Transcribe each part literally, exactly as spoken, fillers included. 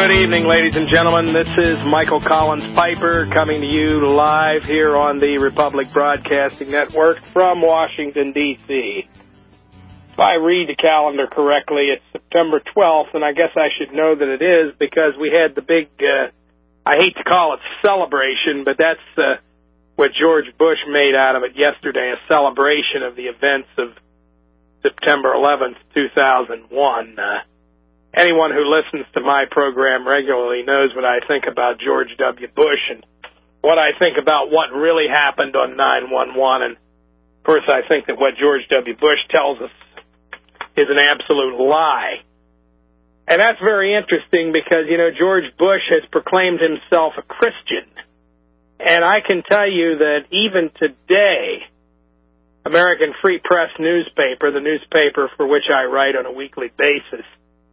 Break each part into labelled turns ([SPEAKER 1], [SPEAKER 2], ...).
[SPEAKER 1] Good evening, ladies and gentlemen. This is Michael Collins Piper coming to you live here on the Republic Broadcasting Network from Washington, D C If I read the calendar correctly, it's September twelfth, and I guess I should know that it is because we had the big, uh, I hate to call it celebration, but that's uh, what George Bush made out of it yesterday, a celebration of the events of September eleventh, two thousand one. Uh, anyone who listens to my program regularly knows what I think about George W. Bush and what I think about what really happened on nine one one. And, of course, I think that what George W. Bush tells us is an absolute lie. And that's very interesting because, you know, George Bush has proclaimed himself a Christian. And I can tell you that even today, American Free Press newspaper, the newspaper for which I write on a weekly basis,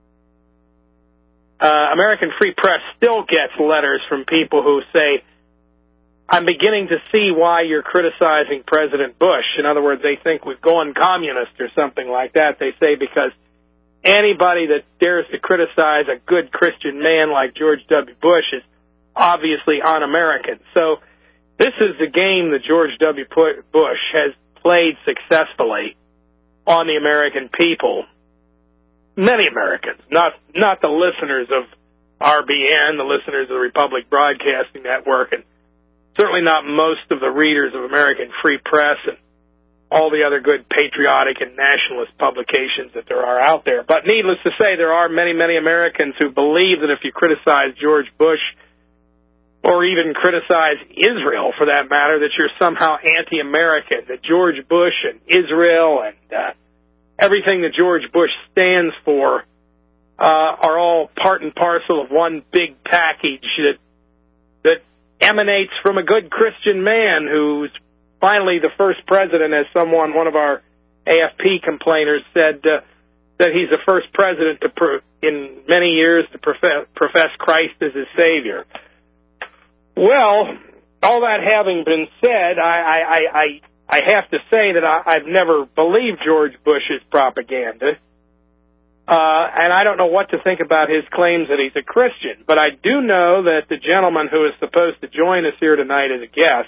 [SPEAKER 1] uh, American Free Press still gets letters from people who say, I'm beginning to see why you're criticizing President Bush. In other words, they think we've gone communist or something like that. They say because anybody that dares to criticize a good Christian man like George W. Bush is obviously un-American. So this is the game that George W. Bush has played successfully on the American people. Many Americans, not not the listeners of R B N, the listeners of the Republic Broadcasting Network, and certainly not most of the readers of American Free Press and all the other good patriotic and nationalist publications that there are out there. But needless to say, there are many, many Americans who believe that if you criticize George Bush or even criticize Israel, for that matter, that you're somehow anti-American, that George Bush and Israel and uh, everything that George Bush stands for uh, are all part and parcel of one big package that that emanates from a good Christian man who's finally the first president, as someone, one of our A F P complainers said, uh, that he's the first president to pro- in many years to profess, profess Christ as his Savior. Well, all that having been said, I, I, I, I have to say that I, I've never believed George Bush's propaganda, uh, and I don't know what to think about his claims that he's a Christian, but I do know that the gentleman who is supposed to join us here tonight as a guest,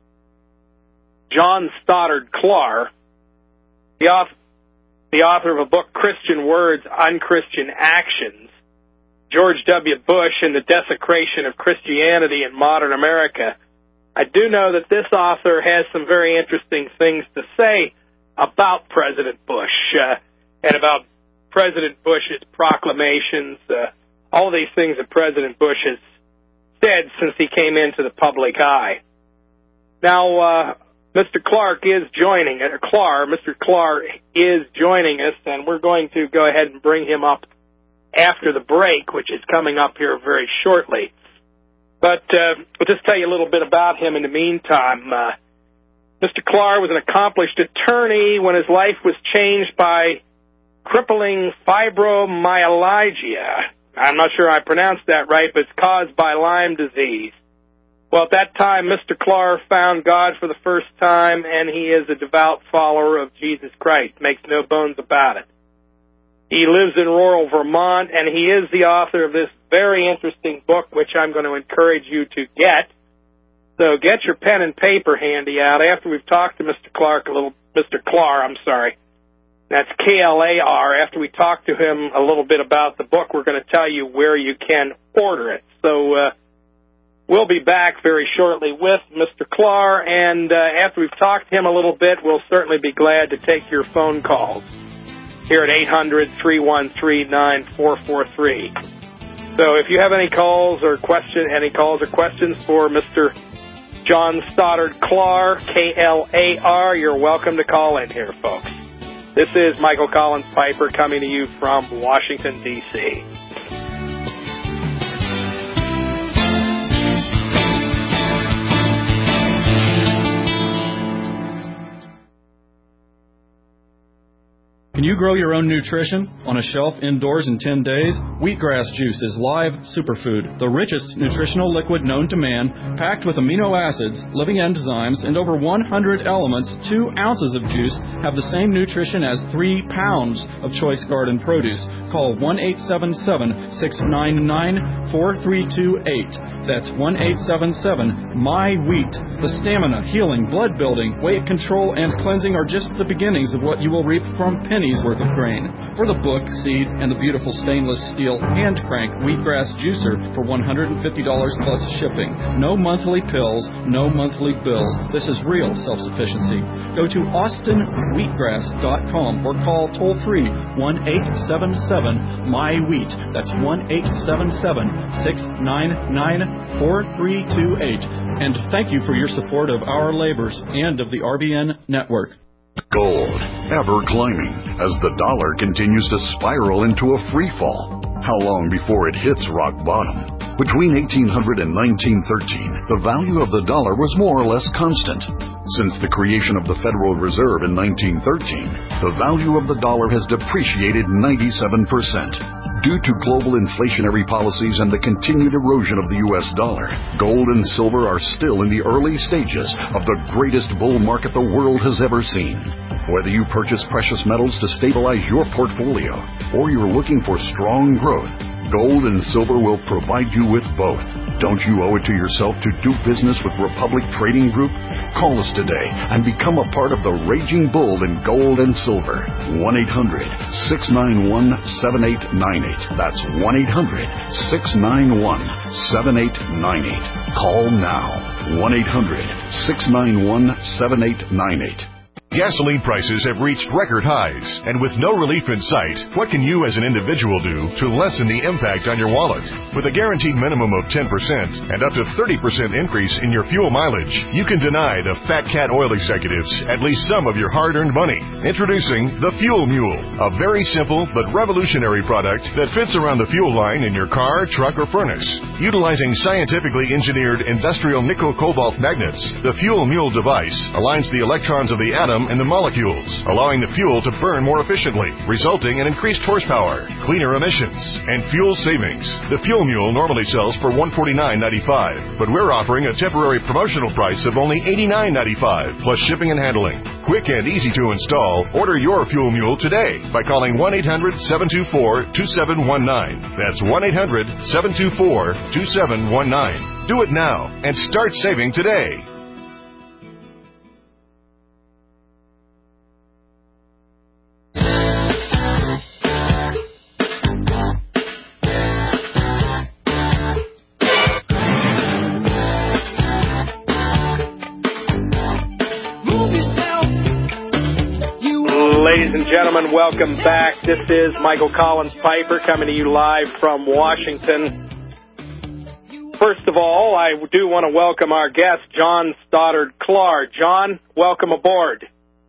[SPEAKER 1] John Stoddard Clark, the author, the author of a book, Christian Words, Unchristian Actions, George W. Bush and the Desecration of Christianity in Modern America. I do know that this author has some very interesting things to say about President Bush uh, and about President Bush's proclamations, uh, all these things that President Bush has said since he came into the public eye. Now, uh, Mister Clark is joining, uh, Clark, Mister Clark is joining us, and we're going to go ahead and bring him up after the break, which is coming up here very shortly. But uh, I'll just tell you a little bit about him in the meantime. Uh, Mister Clark was an accomplished attorney when his life was changed by crippling fibromyalgia. I'm not sure I pronounced that right, but it's caused by Lyme disease. Well, at that time, Mister Clark found God for the first time, and he is a devout follower of Jesus Christ. Makes no bones about it. He lives in rural Vermont, and he is the author of this very interesting book, which I'm going to encourage you to get. So get your pen and paper handy out. After we've talked to Mister Clark a little, Mister Clark, I'm sorry, that's K L A R. After we talk to him a little bit about the book, we're going to tell you where you can order it. So uh, we'll be back very shortly with Mister Clark, and uh, after we've talked to him a little bit, we'll certainly be glad to take your phone calls here at eight hundred, three one three, nine four four three. So if you have any calls or question, any calls or questions for Mister John Stoddard Clark, K L A R, you're welcome to call in here, folks. This is Michael Collins Piper coming to you from Washington, D C
[SPEAKER 2] Can you grow your own nutrition on a shelf indoors in ten days? Wheatgrass juice is live superfood, the richest nutritional liquid known to man, packed with amino acids, living enzymes, and over one hundred elements. Two ounces of juice have the same nutrition as three pounds of choice garden produce. Call one eight seven seven, six nine nine, four three two eight. That's one eight seven seven, M Y wheat. The stamina, healing, blood building, weight control, and cleansing are just the beginnings of what you will reap from pennies worth of grain. For the book, seed, and the beautiful stainless steel hand crank wheatgrass juicer for one hundred fifty dollars plus shipping. No monthly pills, no monthly bills. This is real self-sufficiency. Go to austin wheatgrass dot com or call toll-free one eight seven seven, M Y wheat. That's one eight seven seven, six nine nine, four three two eight. And thank you for your support of our labors and of the R B N network.
[SPEAKER 3] Gold, ever climbing as the dollar continues to spiral into a free fall. How long before it hits rock bottom? Between eighteen hundred and nineteen thirteen, the value of the dollar was more or less constant. Since the creation of the Federal Reserve in nineteen thirteen, the value of the dollar has depreciated ninety-seven percent. Due to global inflationary policies and the continued erosion of the U S dollar, gold and silver are still in the early stages of the greatest bull market the world has ever seen. Whether you purchase precious metals to stabilize your portfolio or you're looking for strong growth, gold and silver will provide you with both. Don't you owe it to yourself to do business with Republic Trading Group? Call us today and become a part of the raging bull in gold and silver. one eight hundred, six nine one, seven eight nine eight. That's one eight hundred, six nine one, seven eight nine eight. Call now. one eight hundred, six nine one, seven eight nine eight.
[SPEAKER 4] Gasoline prices have reached record highs, and with no relief in sight, what can you as an individual do to lessen the impact on your wallet? With a guaranteed minimum of ten percent and up to thirty percent increase in your fuel mileage, you can deny the Fat Cat oil executives at least some of your hard-earned money. Introducing the Fuel Mule, a very simple but revolutionary product that fits around the fuel line in your car, truck, or furnace. Utilizing scientifically engineered industrial nickel-cobalt magnets, the Fuel Mule device aligns the electrons of the atom and the molecules, allowing the fuel to burn more efficiently, resulting in increased horsepower, cleaner emissions, and fuel savings. The Fuel Mule normally sells for one hundred forty-nine dollars and ninety-five cents, but we're offering a temporary promotional price of only eighty-nine dollars and ninety-five cents, plus shipping and handling. Quick and easy to install. Order your Fuel Mule today by calling one eight hundred, seven two four, two seven one nine. That's one eight hundred, seven two four, two seven one nine. Do it now and start saving today.
[SPEAKER 1] Ladies and gentlemen, welcome back. This is Michael Collins Piper coming to you live from Washington. First of all, I do want to welcome our guest, John Stoddard Clark. John, welcome aboard.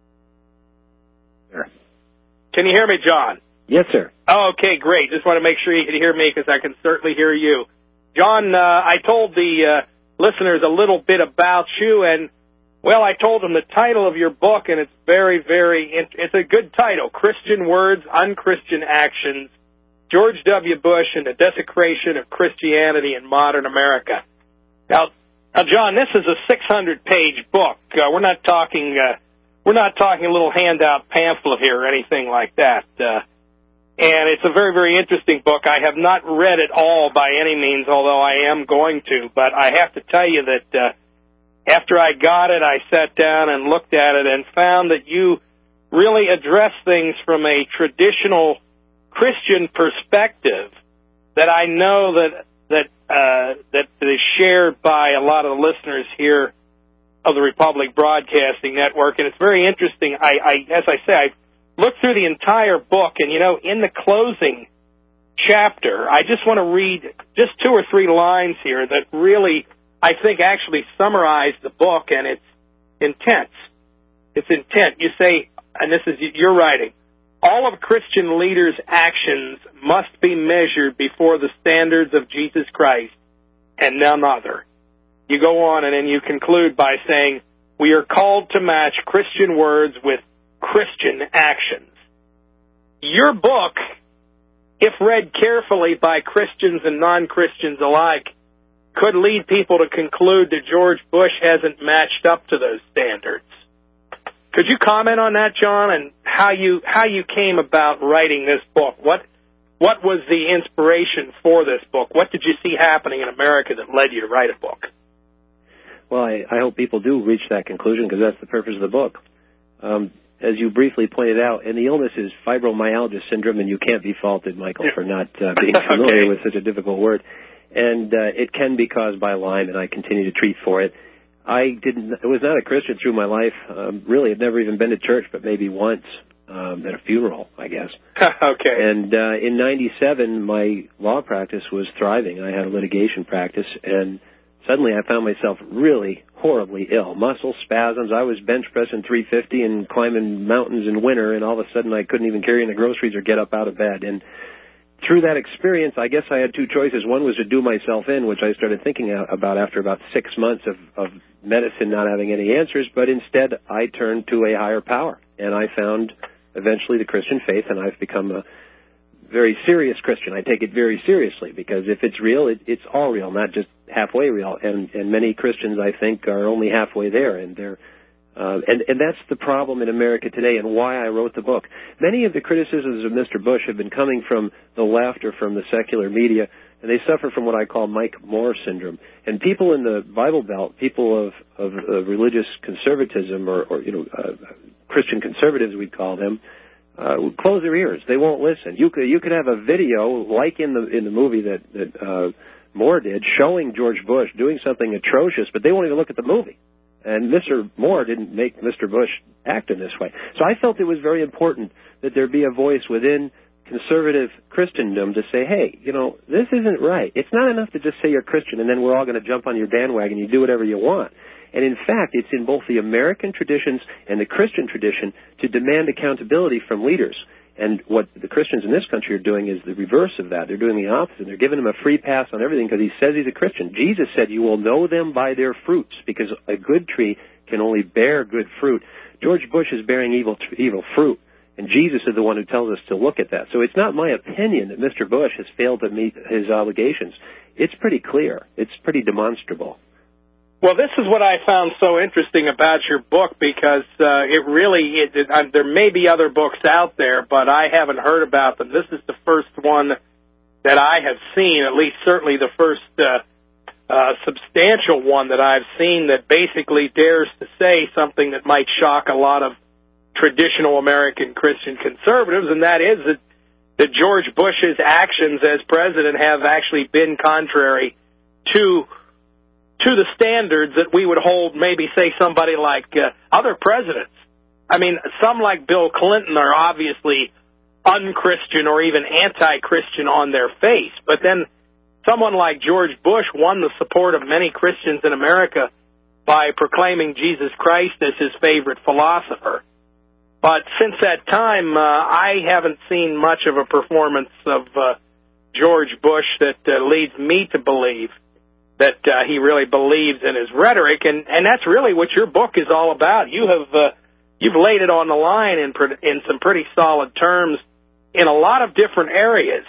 [SPEAKER 5] Sure.
[SPEAKER 1] Can you hear me, John?
[SPEAKER 5] Yes, sir.
[SPEAKER 1] Oh, okay, great. Just want to make sure you can hear me because I can certainly hear you. John, uh, I told the uh, listeners a little bit about you, and well, I told them the title of your book, and it's very, very, it's a good title, Christian Words, Unchristian Actions, George W. Bush and the Desecration of Christianity in Modern America. Now, now John, this is a six hundred page book. Uh, we're not talking, uh, we're not talking a little handout pamphlet here or anything like that. Uh, and it's a very, very interesting book. I have not read it all by any means, although I am going to, but I have to tell you that, uh, after I got it, I sat down and looked at it and found that you really address things from a traditional Christian perspective that I know that that uh, that is shared by a lot of the listeners here of the Republic Broadcasting Network, and it's very interesting. I, I as I say, I looked through the entire book, and you know, in the closing chapter, I just want to read just two or three lines here that really, I think, actually summarize the book and its intent. Its intent. You say, and this is your writing, all of Christian leaders' actions must be measured before the standards of Jesus Christ and none other. You go on and then you conclude by saying, we are called to match Christian words with Christian actions. your book, if read carefully by Christians and non-Christians alike, could lead people to conclude that George Bush hasn't matched up to those standards. Could you comment on that, John, and how you how you came about writing this book? What what was the inspiration for this book? What did you see happening in America that led you to write a book?
[SPEAKER 5] Well, I, I hope people do reach that conclusion, because that's the purpose of the book. Um, as you briefly pointed out, and the illness is fibromyalgia syndrome, and you can't be faulted, Michael, for not uh, being familiar
[SPEAKER 1] okay.
[SPEAKER 5] with such a difficult word. And uh, it can be caused by Lyme, and I continue to treat for it. I didn't. I was not a Christian through my life. Um, really, I've never even been to church, but maybe once um, at a funeral, I guess.
[SPEAKER 1] okay.
[SPEAKER 5] And uh, in ninety-seven, my law practice was thriving. I had a litigation practice, and suddenly I found myself really horribly ill. Muscle spasms. I was bench pressing three fifty and climbing mountains in winter, and all of a sudden I couldn't even carry in the groceries or get up out of bed. And through that experience, I guess I had two choices. One was to do myself in, which I started thinking about after about six months of, of medicine not having any answers, but instead I turned to a higher power, and I found eventually the Christian faith, and I've become a very serious Christian. I take it very seriously, because if it's real, it, it's all real, not just halfway real. And, and many Christians, I think, are only halfway there, and they're Uh, and, and that's the problem in America today, and why I wrote the book. Many of the criticisms of Mister Bush have been coming from the left or from the secular media, and they suffer from what I call Mike Moore syndrome. And people in the Bible Belt, people of, of, of religious conservatism, or, or you know, uh, Christian conservatives, we'd call them, uh, close their ears. They won't listen. You could you could have a video like in the in the movie that that uh, Moore did, showing George Bush doing something atrocious, but they won't even look at the movie. And Mister Moore didn't make Mister Bush act in this way. So I felt it was very important that there be a voice within conservative Christendom to say, hey, you know, this isn't right. It's not enough to just say you're Christian and then we're all going to jump on your bandwagon. You do whatever you want. And in fact, it's in both the American traditions and the Christian tradition to demand accountability from leaders. And what the Christians in this country are doing is the reverse of that. They're doing the opposite. They're giving him a free pass on everything because he says he's a Christian. Jesus said, you will know them by their fruits, because a good tree can only bear good fruit. George Bush is bearing evil evil fruit, and Jesus is the one who tells us to look at that. So it's not my opinion that Mister Bush has failed to meet his obligations. It's pretty clear. It's pretty demonstrable.
[SPEAKER 1] Well, this is what I found so interesting about your book, because uh, it really, it, it, uh, there may be other books out there, but I haven't heard about them. This is the first one that I have seen, at least certainly the first uh, uh, substantial one that I've seen that basically dares to say something that might shock a lot of traditional American Christian conservatives, and that is that, that George Bush's actions as president have actually been contrary to to the standards that we would hold maybe, say, somebody like uh, other presidents. I mean, some like Bill Clinton are obviously un-Christian or even anti-Christian on their face, but then someone like George Bush won the support of many Christians in America by proclaiming Jesus Christ as his favorite philosopher. But since that time, uh, I haven't seen much of a performance of uh, George Bush that uh, leads me to believe that uh, he really believes in his rhetoric, and, and that's really what your book is all about. You have uh, you've laid it on the line in in some pretty solid terms in a lot of different areas,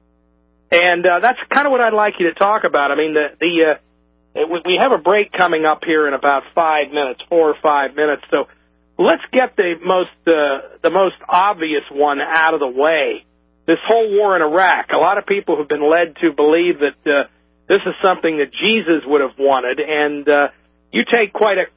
[SPEAKER 1] and uh, that's kind of what I'd like you to talk about. I mean, the the uh, we have a break coming up here in about five minutes, four or five minutes, so let's get the most uh, the most obvious one out of the way. This whole war in Iraq. A lot of people have been led to believe that Uh, this is something that Jesus would have wanted, and uh, you take quite a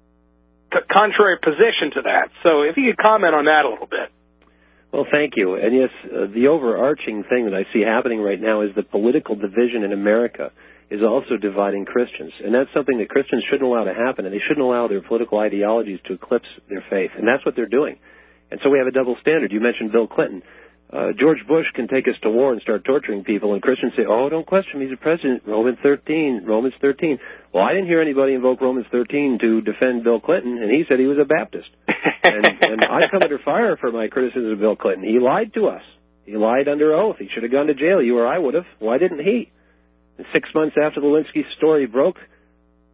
[SPEAKER 1] c- contrary position to that. So if you could comment on that a little bit.
[SPEAKER 5] Well, thank you. And yes, uh, the overarching thing that I see happening right now is the political division in America is also dividing Christians. And that's something that Christians shouldn't allow to happen, and they shouldn't allow their political ideologies to eclipse their faith. And that's what they're doing. And so we have a double standard. You mentioned Bill Clinton. Uh, George Bush can take us to war and start torturing people, and Christians say, oh, don't question him, he's a president. Romans thirteen, Romans thirteen. Well, I didn't hear anybody invoke Romans thirteen to defend Bill Clinton, and he said he was a Baptist. and, and I come under fire for my criticism of Bill Clinton. He lied to us. He lied under oath. He should have gone to jail. You or I would have. Why didn't he? And six months after the Lewinsky story broke,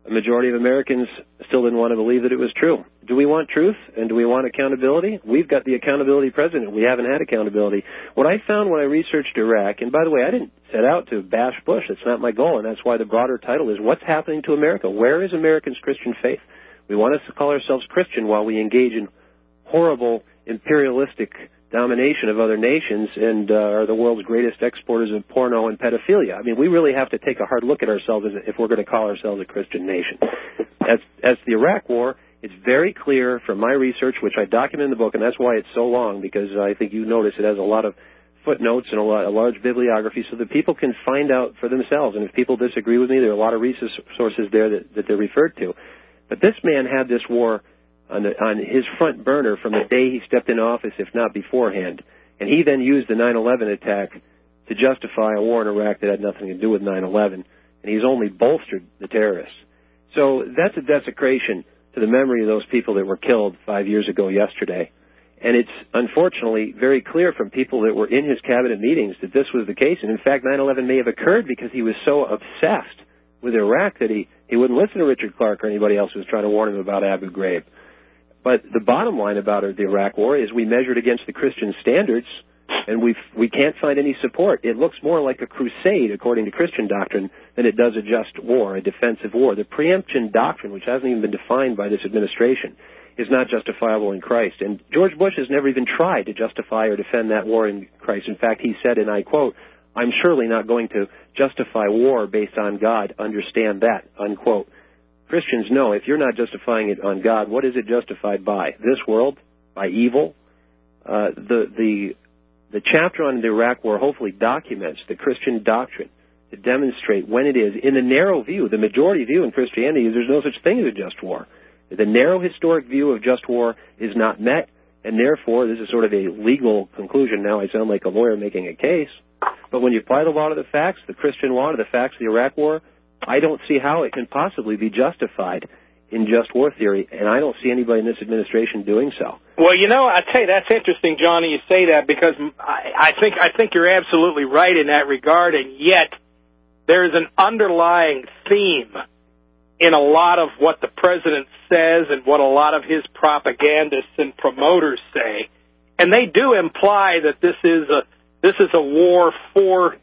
[SPEAKER 5] a majority of Americans still didn't want to believe that it was true. Do we want truth, and do we want accountability? We've got the accountability president. We haven't had accountability. What I found when I researched Iraq, and by the way, I didn't set out to bash Bush. That's not my goal, and that's why the broader title is What's Happening to America? Where is Americans' Christian faith? We want us to call ourselves Christian while we engage in horrible imperialistic domination of other nations and uh, are the world's greatest exporters of porno and pedophilia. I mean, we really have to take a hard look at ourselves as, if we're going to call ourselves a Christian nation. As, as the Iraq War, it's very clear from my research, which I document in the book, and that's why it's so long, because I think you notice it has a lot of footnotes and a, lot, a large bibliography so that people can find out for themselves. And if people disagree with me, there are a lot of resources there that, that they're referred to. But this man had this war on, the, on his front burner from the day he stepped in office, if not beforehand. And he then used the nine eleven attack to justify a war in Iraq that had nothing to do with nine eleven. And he's only bolstered the terrorists. So that's a desecration to the memory of those people that were killed five years ago yesterday. And it's unfortunately very clear from people that were in his cabinet meetings that this was the case. And in fact, nine eleven may have occurred because he was so obsessed with Iraq that he, he wouldn't listen to Richard Clarke or anybody else who was trying to warn him about Abu Ghraib. But the bottom line about the Iraq War is we measured against the Christian standards, and we we can't find any support. It looks more like a crusade, according to Christian doctrine, than it does a just war, a defensive war. The preemption doctrine, which hasn't even been defined by this administration, is not justifiable in Christ. And George Bush has never even tried to justify or defend that war in Christ. In fact, he said, and I quote, "I'm surely not going to justify war based on God. Understand that," unquote. Christians know if you're not justifying it on God, what is it justified by? This world? By evil? Uh, the the the chapter on the Iraq War hopefully documents the Christian doctrine to demonstrate when it is, in the narrow view, the majority view in Christianity is there's no such thing as a just war. The narrow historic view of just war is not met, and therefore this is sort of a legal conclusion. Now I sound like a lawyer making a case, but when you apply the law to the facts, the Christian law to the facts of the Iraq War, I don't see how it can possibly be justified in just war theory, and I don't see anybody in this administration doing so.
[SPEAKER 1] Well, you know, I tell you, that's interesting, Johnny, you say that, because I, I think I think you're absolutely right in that regard, and yet there is an underlying theme in a lot of what the president says and what a lot of his propagandists and promoters say, and they do imply that this is a this is a war for.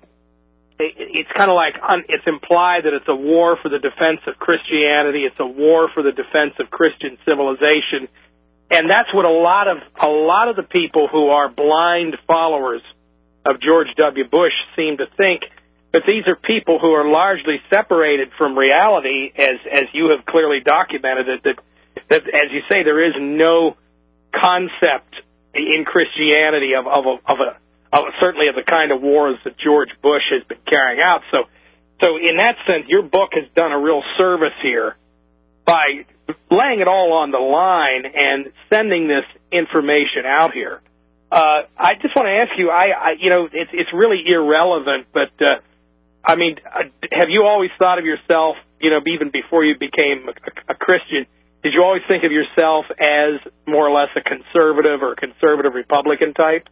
[SPEAKER 1] It's kind of like it's implied that it's a war for the defense of Christianity. It's a war for the defense of Christian civilization, and that's what a lot of a lot of the people who are blind followers of George W. Bush seem to think. But these are people who are largely separated from reality, as as you have clearly documented it. That that, as you say, there is no concept in Christianity of of a, of a Uh, certainly of the kind of wars that George Bush has been carrying out. So, so in that sense, your book has done a real service here by laying it all on the line and sending this information out here. Uh, I just want to ask you, I, I you know, it's it's really irrelevant, but uh, I mean, uh, have you always thought of yourself, you know, even before you became a, a Christian, did you always think of yourself as more or less a conservative or conservative Republican type?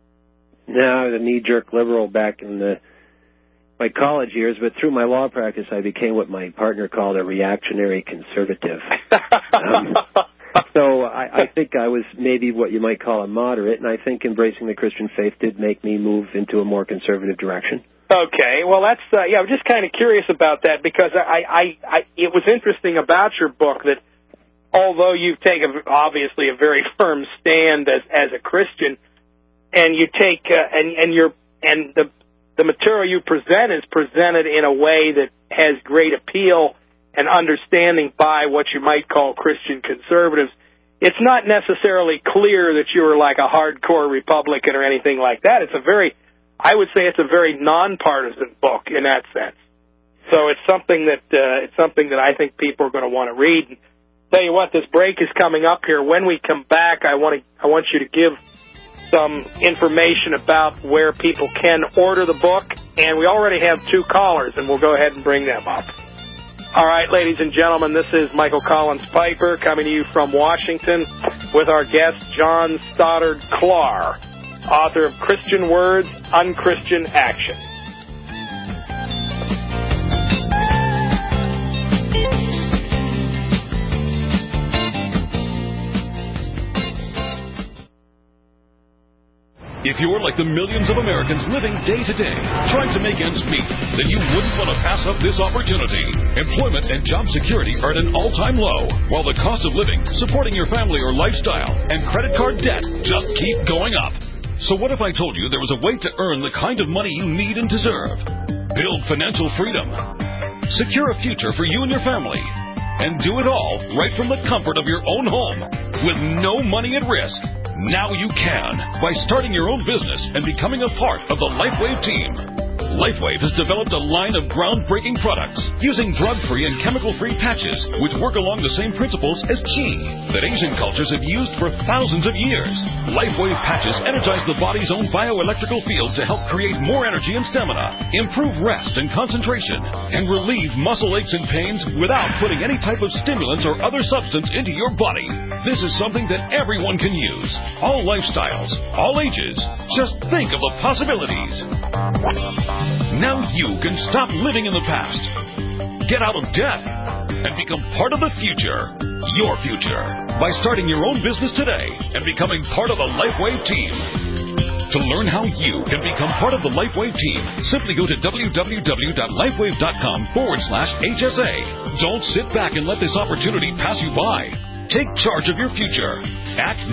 [SPEAKER 5] No, I was a knee-jerk liberal back in the, my college years, but through my law practice, I became what my partner called a reactionary conservative. um, so I, I think I was maybe what you might call a moderate, and I think embracing the Christian faith did make me move into a more conservative direction.
[SPEAKER 1] Okay, well, that's uh, yeah. I'm just kind of curious about that because I, I, I, it was interesting about your book that although you've taken obviously a very firm stand as as a Christian. And you take uh, and and your and the the material you present is presented in a way that has great appeal and understanding by what you might call Christian conservatives. It's not necessarily clear that you're like a hardcore Republican or anything like that. It's a very, I would say, it's a very nonpartisan book in that sense. So it's something that uh, it's something that I think people are going to want to read. And tell you what, this break is coming up here. When we come back, I want to I want you to give some information about where people can order the book, and we already have two callers, and we'll go ahead and bring them up. All right, ladies and gentlemen, this is Michael Collins Piper coming to you from Washington with our guest, John Stoddard Clark, author of Christian Words, Unchristian Action.
[SPEAKER 6] If you're like the millions of Americans living day to day, trying to make ends meet, then you wouldn't want to pass up this opportunity. Employment and job security are at an all-time low, while the cost of living, supporting your family or lifestyle, and credit card debt just keep going up. So what if I told you there was a way to earn the kind of money you need and deserve? Build financial freedom. Secure a future for you and your family. And do it all right from the comfort of your own home with no money at risk. Now you can by starting your own business and becoming a part of the LifeWave team. LifeWave has developed a line of groundbreaking products using drug-free and chemical-free patches which work along the same principles as qi that Asian cultures have used for thousands of years. LifeWave patches energize the body's own bioelectrical field to help create more energy and stamina, improve rest and concentration, and relieve muscle aches and pains without putting any type of stimulants or other substance into your body. This is something that everyone can use. All lifestyles, all ages. Just think of the possibilities. Now you can stop living in the past, get out of debt, and become part of the future, your future, by starting your own business today and becoming part of the LifeWave team. To learn how you can become part of the LifeWave team, simply go to www.lifewave.com forward slash HSA. Don't sit back and let this opportunity pass you by. Take charge of your future. Act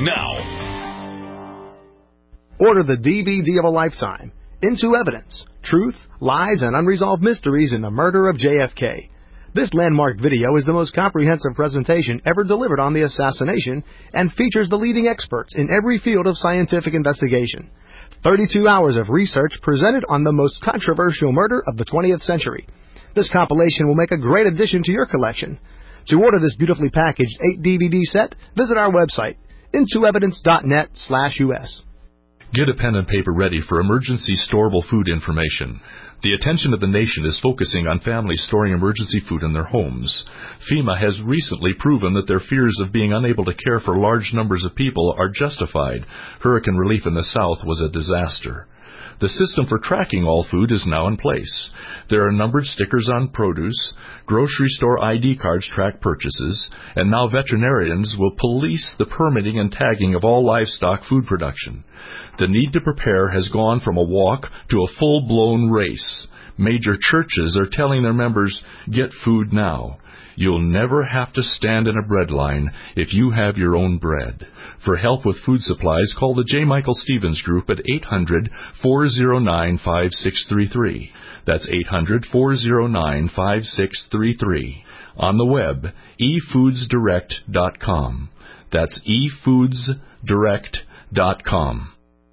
[SPEAKER 6] now.
[SPEAKER 7] Order the D V D of a lifetime. Into Evidence, Truth, Lies, and Unresolved Mysteries in the Murder of J F K. This landmark video is the most comprehensive presentation ever delivered on the assassination and features the leading experts in every field of scientific investigation. thirty-two hours of research presented on the most controversial murder of the twentieth century. This compilation will make a great addition to your collection. To order this beautifully packaged eight D V D set, visit our website, into evidence dot net slash U S.
[SPEAKER 8] Get a pen and paper ready for emergency storable food information. The attention of the nation is focusing on families storing emergency food in their homes. FEMA has recently proven that their fears of being unable to care for large numbers of people are justified. Hurricane relief in the South was a disaster. The system for tracking all food is now in place. There are numbered stickers on produce, grocery store I D cards track purchases, and now veterinarians will police the permitting and tagging of all livestock food production. The need to prepare has gone from a walk to a full-blown race. Major churches are telling their members, get food now. You'll never have to stand in a bread line if you have your own bread. For help with food supplies, call the J. Michael Stevens Group at eight hundred, four oh nine, five six three three. That's eight hundred, four oh nine, five six three three. On the web, e foods direct dot com. That's e foods direct dot com.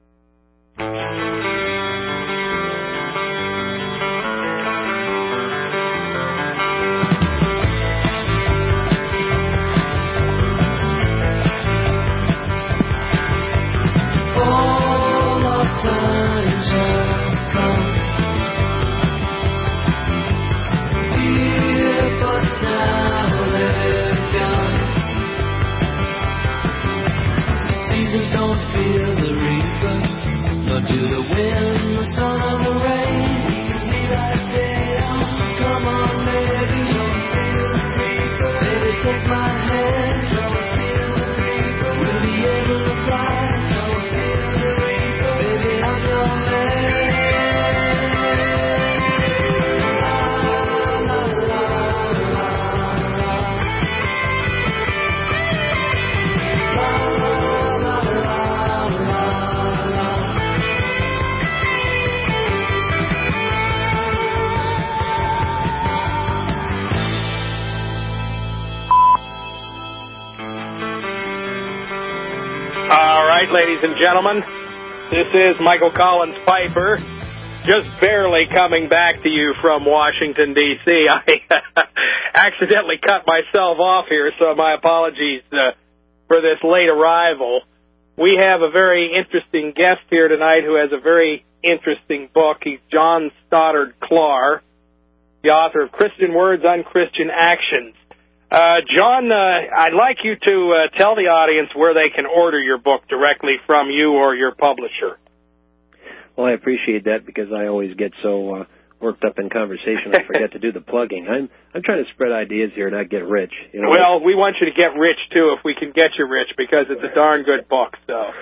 [SPEAKER 1] Ladies and gentlemen, this is Michael Collins Piper, just barely coming back to you from Washington, D C I accidentally cut myself off here, so my apologies uh, for this late arrival. We have a very interesting guest here tonight who has a very interesting book. He's John Stoddard Clark, the author of Christian Words, Unchristian Actions. Uh, John, uh, I'd like you to uh, tell the audience where they can order your book directly from you or your publisher.
[SPEAKER 5] Well, I appreciate that because I always get so uh, worked up in conversation I forget to do the plugging. I'm I'm trying to spread ideas here, not get rich. You know?
[SPEAKER 1] Well, we want you to get rich, too, if we can get you rich, because it's a darn good book. So,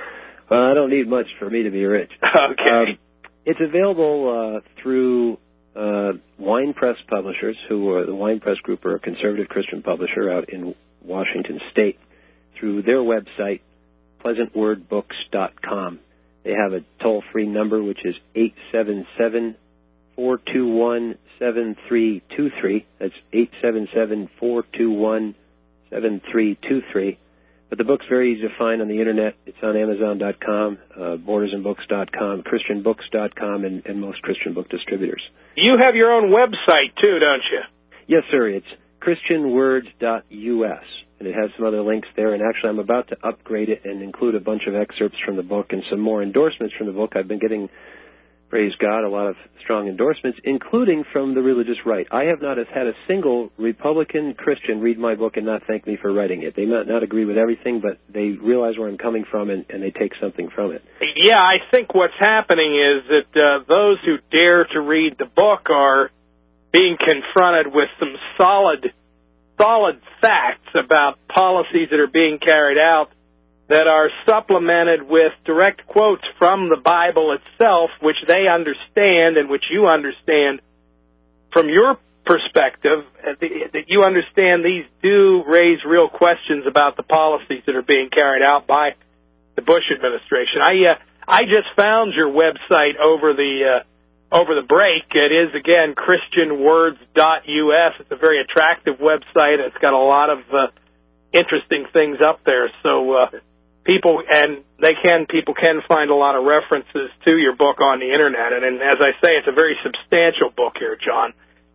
[SPEAKER 5] Well, I don't need much for me to be rich.
[SPEAKER 1] Okay.
[SPEAKER 5] Um, it's available uh, through uh, Wine Press Publishers, who are the Wine Press Group, are a conservative Christian publisher out in Washington State, through their website, pleasant word books dot com. They have a toll-free number, which is eight seven seven, four two one, seven three two three. That's eight seven seven, four two one, seven three two three. But the book's very easy to find on the Internet. It's on amazon dot com, uh, borders and books dot com, christian books dot com, and, and most Christian book distributors.
[SPEAKER 1] You have your own website, too, don't you?
[SPEAKER 5] Yes, sir. It's christian words dot u s, and it has some other links there. And actually, I'm about to upgrade it and include a bunch of excerpts from the book and some more endorsements from the book. I've been getting, praise God, a lot of strong endorsements, including from the religious right. I have not had a single Republican Christian read my book and not thank me for writing it. They might not agree with everything, but they realize where I'm coming from, and, and they take something from it.
[SPEAKER 1] Yeah, I think what's happening is that uh, those who dare to read the book are being confronted with some solid, solid facts about policies that are being carried out that are supplemented with direct quotes from the Bible itself, which they understand and which you understand from your perspective, that you understand these do raise real questions about the policies that are being carried out by the Bush administration. I uh, I just found your website over the uh, over the break. It is, again, christian words dot u s. It's a very attractive website. It's got a lot of uh, interesting things up there. So uh, people and they can people can find a lot of references to your book on the Internet. And, and as I say, it's a very substantial book here, John.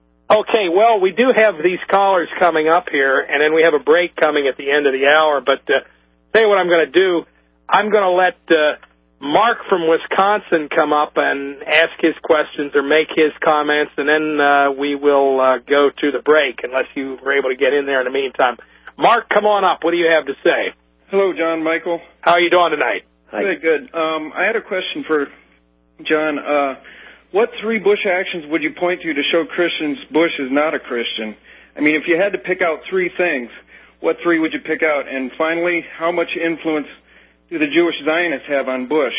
[SPEAKER 1] Okay, well, we do have these callers coming up here, and then we have a break coming at the end of the hour. But uh, tell you what I'm going to do. I'm going to let uh, Mark from Wisconsin come up and ask his questions or make his comments, and then uh, we will uh, go to the break, unless you were able to get in there in the meantime. Mark, come on up. What do you have to say?
[SPEAKER 9] Hello, John Michael.
[SPEAKER 1] How are you doing tonight?
[SPEAKER 5] Hi.
[SPEAKER 9] Very good. Um, I had a question for John. Uh, what three Bush actions would you point to to show Christians Bush is not a Christian? I mean, if you had to pick out three things, what three would you pick out? And finally, how much influence do the Jewish Zionists have on Bush?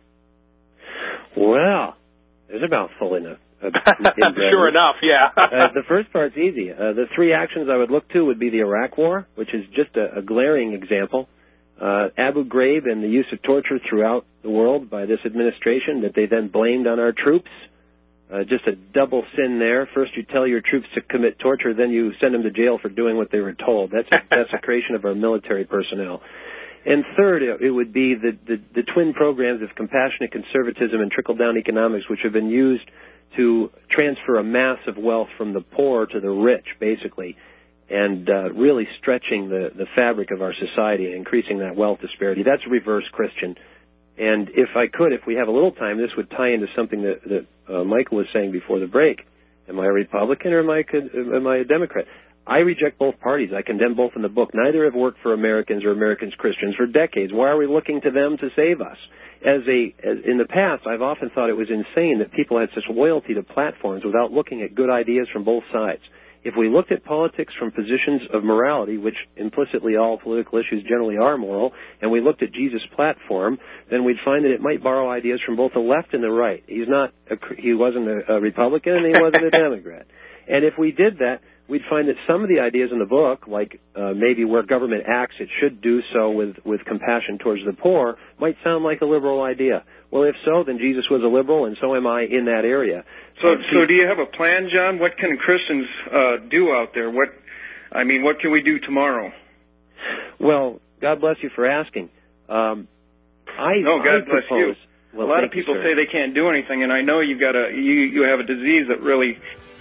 [SPEAKER 5] Well, there's a mouthful in it. Uh,
[SPEAKER 1] sure enough, yeah.
[SPEAKER 5] uh, the first part's easy. Uh, the three actions I would look to would be the Iraq War, which is just a, a glaring example. Uh, Abu Ghraib and the use of torture throughout the world by this administration that they then blamed on our troops. Uh, just a double sin there. First you tell your troops to commit torture, then you send them to jail for doing what they were told. That's a desecration of our military personnel. And third, it would be the, the, the twin programs of compassionate conservatism and trickle-down economics, which have been used to transfer a mass of wealth from the poor to the rich, basically, and uh, really stretching the, the fabric of our society and increasing that wealth disparity. That's reverse Christian. And if I could, if we have a little time, this would tie into something that, that uh, Michael was saying before the break. Am I a Republican or am I, am I a Democrat? I reject both parties. I condemn both in the book. Neither have worked for Americans or Americans Christians for decades. Why are we looking to them to save us? As a, as in the past, I've often thought it was insane that people had such loyalty to platforms without looking at good ideas from both sides. If we looked at politics from positions of morality, which implicitly all political issues generally are moral, and we looked at Jesus' platform, then we'd find that it might borrow ideas from both the left and the right. He's not, a, he wasn't a, a Republican and he wasn't a Democrat. And if we did that, we'd find that some of the ideas in the book, like uh, maybe where government acts, it should do so with, with compassion towards the poor, might sound like a liberal idea. Well, if so, then Jesus was a liberal, and so am I in that area.
[SPEAKER 9] So, so do you have a plan, John? What can Christians uh, do out there? What, I mean, what can we do tomorrow?
[SPEAKER 5] Well, God bless you for asking. Um, I
[SPEAKER 9] no, God
[SPEAKER 5] I
[SPEAKER 9] bless
[SPEAKER 5] propose,
[SPEAKER 9] you.
[SPEAKER 5] Well,
[SPEAKER 9] a lot of
[SPEAKER 5] you,
[SPEAKER 9] people
[SPEAKER 5] sir.
[SPEAKER 9] say they can't do anything, and I know you've got a you you have a disease that really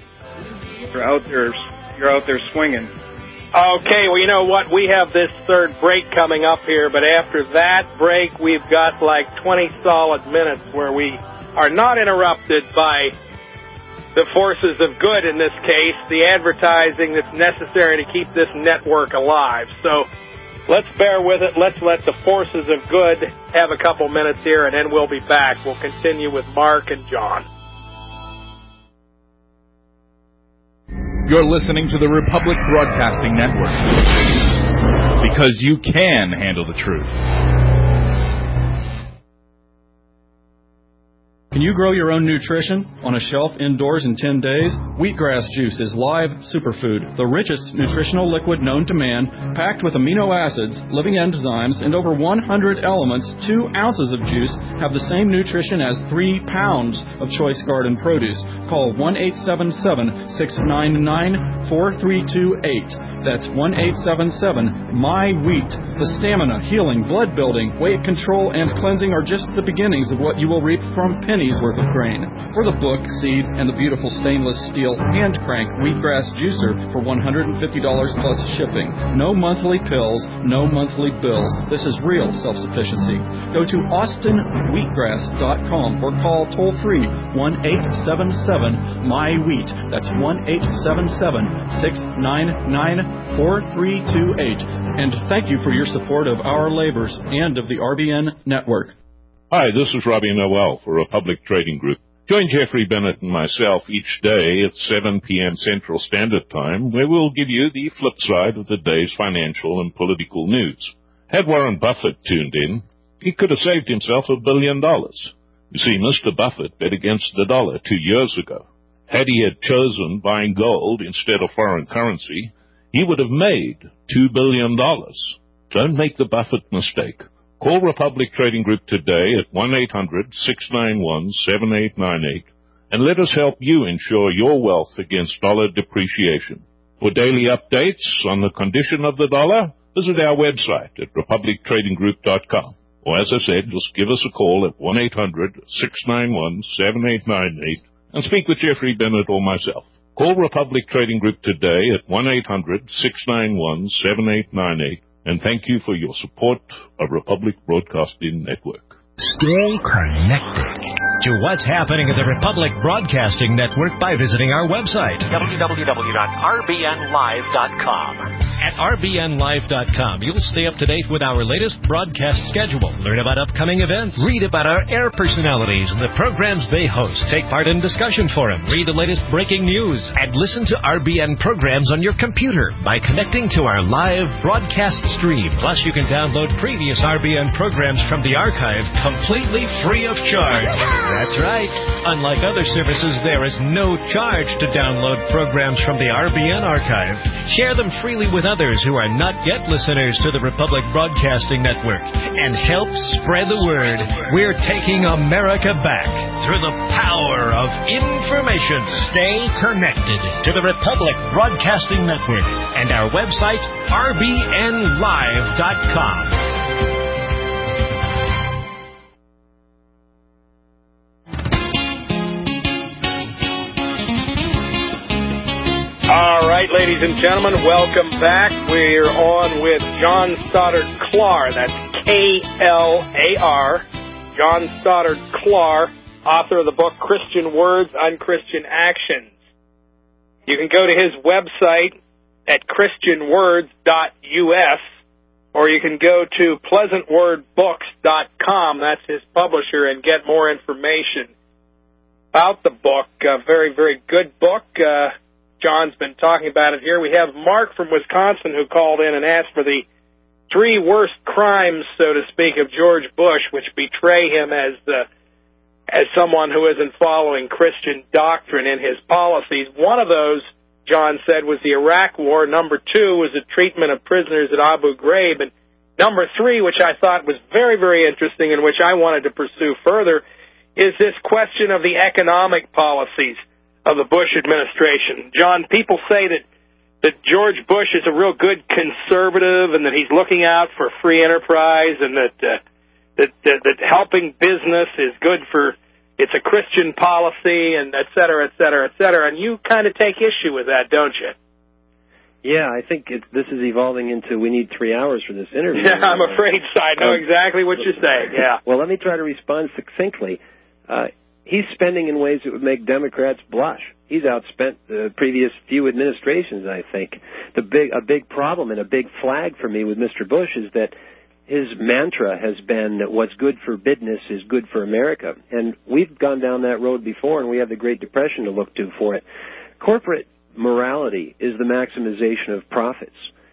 [SPEAKER 9] you're out there you're out there swinging.
[SPEAKER 1] Okay, well, you know what? We have this third break coming up here, but after that break, we've got like twenty solid minutes where we are not interrupted by the forces of good, in this case, the advertising that's necessary to keep this network alive. So let's bear with it. Let's let the forces of good have a couple minutes here, and then we'll be back. We'll continue with Mark and John.
[SPEAKER 10] You're listening to the Republic Broadcasting Network, because you can handle the truth.
[SPEAKER 2] Can you grow your own nutrition on a shelf indoors in ten days? Wheatgrass juice is live superfood, the richest nutritional liquid known to man, packed with amino acids, living enzymes, and over one hundred elements. Two ounces of juice have the same nutrition as three pounds of choice garden produce. Call one eight seven seven, six nine nine, four three two eight. That's one eight seven seven, M Y wheat. The stamina, healing, blood building, weight control, and cleansing are just the beginnings of what you will reap from pennies worth of grain. For the book, seed, and the beautiful stainless steel hand crank wheatgrass juicer for one hundred fifty dollars plus shipping. No monthly pills, no monthly bills. This is real self-sufficiency. Go to austin wheatgrass dot com or call toll-free one eight seven seven, M Y wheat. That's one eight seven seven, six nine nine, four three two eight. And thank you for your support of our labors and of the R B N Network.
[SPEAKER 11] Hi, this is Robbie Noel for Republic Trading Group. Join Jeffrey Bennett and myself each day at seven p.m. Central Standard Time, where we'll give you the flip side of the day's financial and political news. Had Warren Buffett tuned in, he could have saved himself a billion dollars. You see, Mister Buffett bet against the dollar two years ago. Had he had chosen buying gold instead of foreign currency, he would have made two billion dollars. Don't make the Buffett mistake. Call Republic Trading Group today at one eight hundred, six nine one, seven eight nine eight and let us help you ensure your wealth against dollar depreciation. For daily updates on the condition of the dollar, visit our website at republic trading group dot com. Or as I said, just give us a call at one eight hundred, six nine one, seven eight nine eight and speak with Jeffrey Bennett or myself. Call Republic Trading Group today at one eight hundred, six nine one, seven eight nine eight and thank you for your support of Republic Broadcasting Network.
[SPEAKER 12] Stay connected to what's happening at the Republic Broadcasting Network by visiting our website, w w w dot r b n live dot com. At r b n live dot com, you'll stay up to date with our latest broadcast schedule, learn about upcoming events, read about our air personalities and the programs they host, take part in discussion forum, read the latest breaking news, and listen to R B N programs on your computer by connecting to our live broadcast stream. Plus, you can download previous R B N programs from the archive completely free of charge. That's right. Unlike other services, there is no charge to download programs from the R B N archive. Share them freely with others who are not yet listeners to the Republic Broadcasting Network and help spread the word. We're taking America back through the power of information. Stay connected to the Republic Broadcasting Network and our website, r b n live dot com.
[SPEAKER 1] All right, ladies and gentlemen, welcome back. We're on with John Stoddard Clark. That's K L A R. John Stoddard Clark, author of the book Christian Words, Unchristian Actions. You can go to his website at christian words dot u s, or you can go to pleasant word books dot com. That's his publisher, and get more information about the book. A very, very good book. Uh, John's been talking about it here. We have Mark from Wisconsin who called in and asked for the three worst crimes, so to speak, of George Bush, which betray him as the, as someone who isn't following Christian doctrine in his policies. One of those, John said, was the Iraq War. Number two was the treatment of prisoners at Abu Ghraib. And number three, which I thought was very, very interesting and which I wanted to pursue further, is this question of the economic policies of the Bush administration. John, people say that, that George Bush is a real good conservative and that he's looking out for free enterprise and that, uh, that, that, that helping business is good for, it's a Christian policy and et cetera, et cetera, et cetera. And you kind of take issue with that, don't you?
[SPEAKER 5] Yeah, I think it, this is evolving into we need three hours for this interview.
[SPEAKER 1] Yeah, I'm afraid so. I know exactly what you're saying, yeah.
[SPEAKER 5] Well, let me try to respond succinctly. Uh, He's spending in ways that would make Democrats blush. He's outspent the previous few administrations, I think. The big, a big problem and a big flag for me with Mister Bush is that his mantra has been that what's good for business is good for America. And we've gone down that road before, and we have the Great Depression to look to for it. Corporate morality is the maximization of profits.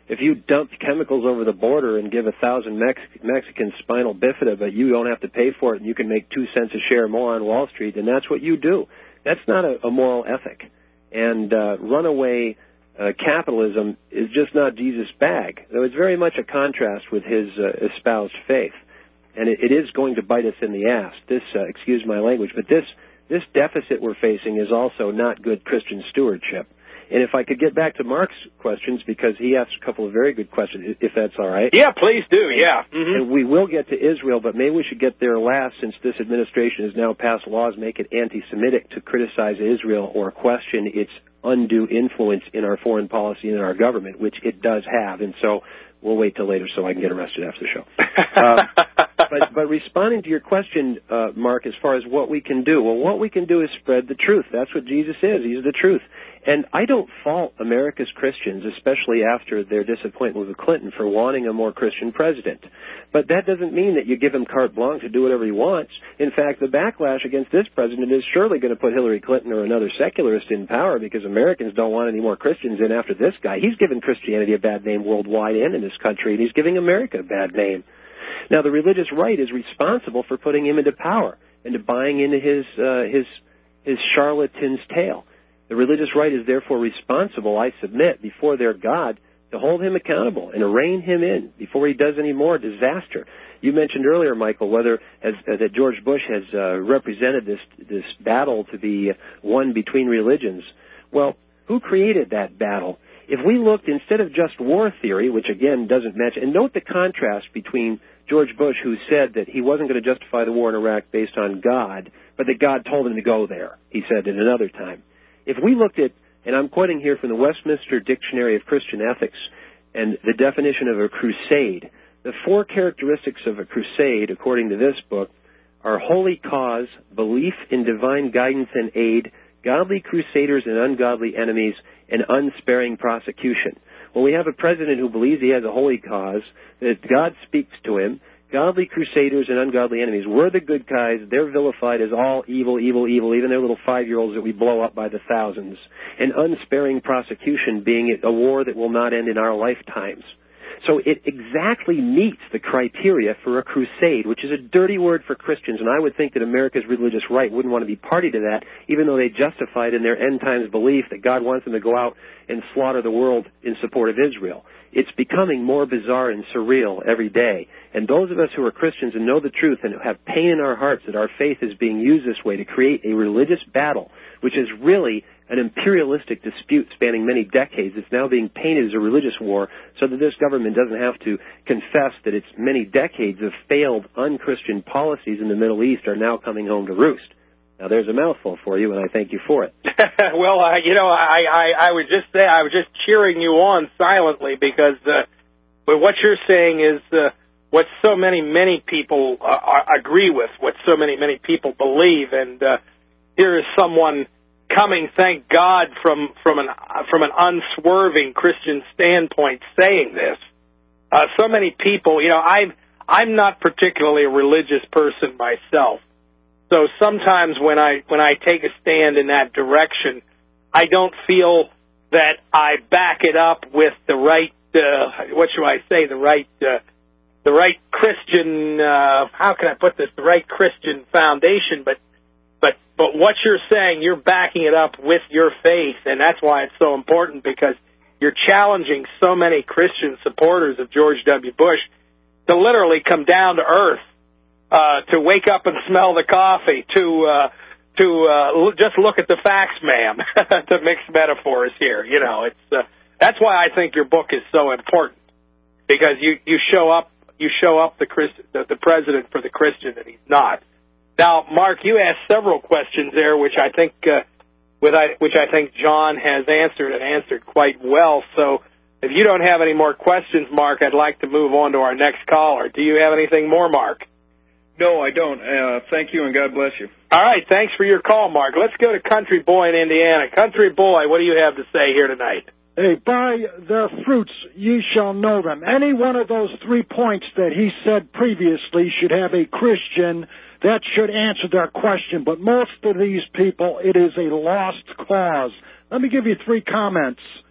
[SPEAKER 5] if you dump chemicals over the border and give a thousand Mex- Mexicans spinal bifida, but you don't have to pay for it and you can make two cents a share more on Wall Street, then that's what you do. That's not a, a moral ethic. And uh, runaway uh, capitalism is just not Jesus' bag, though it's very much a contrast with his uh, espoused faith. And it, it is going to bite us in the ass. This, uh, excuse my language, but this this deficit we're facing is also not good Christian stewardship. And if I could get back to Mark's questions, because he asked a couple of very good questions, if that's all right.
[SPEAKER 1] Yeah, please do, yeah. Mm-hmm.
[SPEAKER 5] And we will get to Israel, but maybe we should get there last, since this administration has now passed laws make it anti-Semitic to criticize Israel or question its undue influence in our foreign policy and in our government, which it does have. And so we'll wait till later so I can get arrested after the show. Uh, but, but responding to your question, uh, Mark, as far as what we can do, well, what we can do is spread the truth. That's what Jesus is. He's the truth. And I don't fault America's Christians, especially after their disappointment with Clinton, for wanting a more Christian president. But that doesn't mean that you give him carte blanche to do whatever he wants. In fact, the backlash against this president is surely going to put Hillary Clinton or another secularist in power, because Americans don't want any more Christians in after this guy. He's given Christianity a bad name worldwide and in this country, and he's giving America a bad name. Now, the religious right is responsible for putting him into power and to buying into his uh, his his charlatan's tale. The religious right is therefore responsible, I submit, before their God, to hold him accountable and to rein him in before he does any more disaster. You mentioned earlier, Michael, whether as, uh, that George Bush has uh, represented this this battle to be won between religions. Well, who created that battle? If we looked, instead of just war theory, which again doesn't match, and note the contrast between George Bush, who said that he wasn't going to justify the war in Iraq based on God, but that God told him to go there, he said at another time. If we looked at, and I'm quoting here from the Westminster Dictionary of Christian Ethics, and the definition of a crusade, the four characteristics of a crusade, according to this book, are holy cause, belief in divine guidance and aid, godly crusaders and ungodly enemies, and unsparing prosecution. Well, we have a president who believes he has a holy cause, that God speaks to him. Godly crusaders and ungodly enemies. We're the good guys. They're vilified as all evil, evil, evil, even their little five-year-olds that we blow up by the thousands. And unsparing prosecution being a war that will not end in our lifetimes. So it exactly meets the criteria for a crusade, which is a dirty word for Christians, and I would think that America's religious right wouldn't want to be party to that, even though they justified in their end-times belief that God wants them to go out and slaughter the world in support of Israel. It's becoming more bizarre and surreal every day. And those of us who are Christians and know the truth and have pain in our hearts that our faith is being used this way to create a religious battle, which is really an imperialistic dispute spanning many decades, it's now being painted as a religious war so that this government doesn't have to confess that its many decades of failed unchristian policies in the Middle East are now coming home to roost. Now, there's a mouthful for you, and I thank you for it.
[SPEAKER 1] Well, uh, you know, I, I, I would just say I was just cheering you on silently because uh, what you're saying is uh, what so many, many people uh, agree with, what so many, many people believe. And uh, here is someone coming, thank God, from, from, an, from an unswerving Christian standpoint saying this. Uh, so many people, you know, I've, I'm not particularly a religious person myself. So sometimes when I when I take a stand in that direction, I don't feel that I back it up with the right uh, what should I say the right uh, the right Christian uh, how can I put this the right Christian foundation. But but but what you're saying, you're backing it up with your faith, and that's why it's so important, because you're challenging so many Christian supporters of George W. Bush to literally come down to earth. Uh, to wake up and smell the coffee, to uh, to uh, l- just look at the facts, ma'am, to mix metaphors here. You know, it's uh, that's why I think your book is so important, because you, you show up you show up the, Christ- the the president for the Christian that he's not. Now, Mark, you asked several questions there, which I think uh, with I, which I think John has answered and answered quite well. So, if you don't have any more questions, Mark, I'd like to move on to our next caller. Do you have anything more, Mark?
[SPEAKER 9] No, I don't. Uh, thank you, and God bless you.
[SPEAKER 1] All right, thanks for your call, Mark. Let's go to Country Boy in Indiana. Country Boy, what do you have to say here tonight?
[SPEAKER 13] Hey, by their fruits ye shall know them. Any one of those three points that he said previously should have a Christian, that should answer their question. But most of these people, it is a lost cause. Let me give you three comments.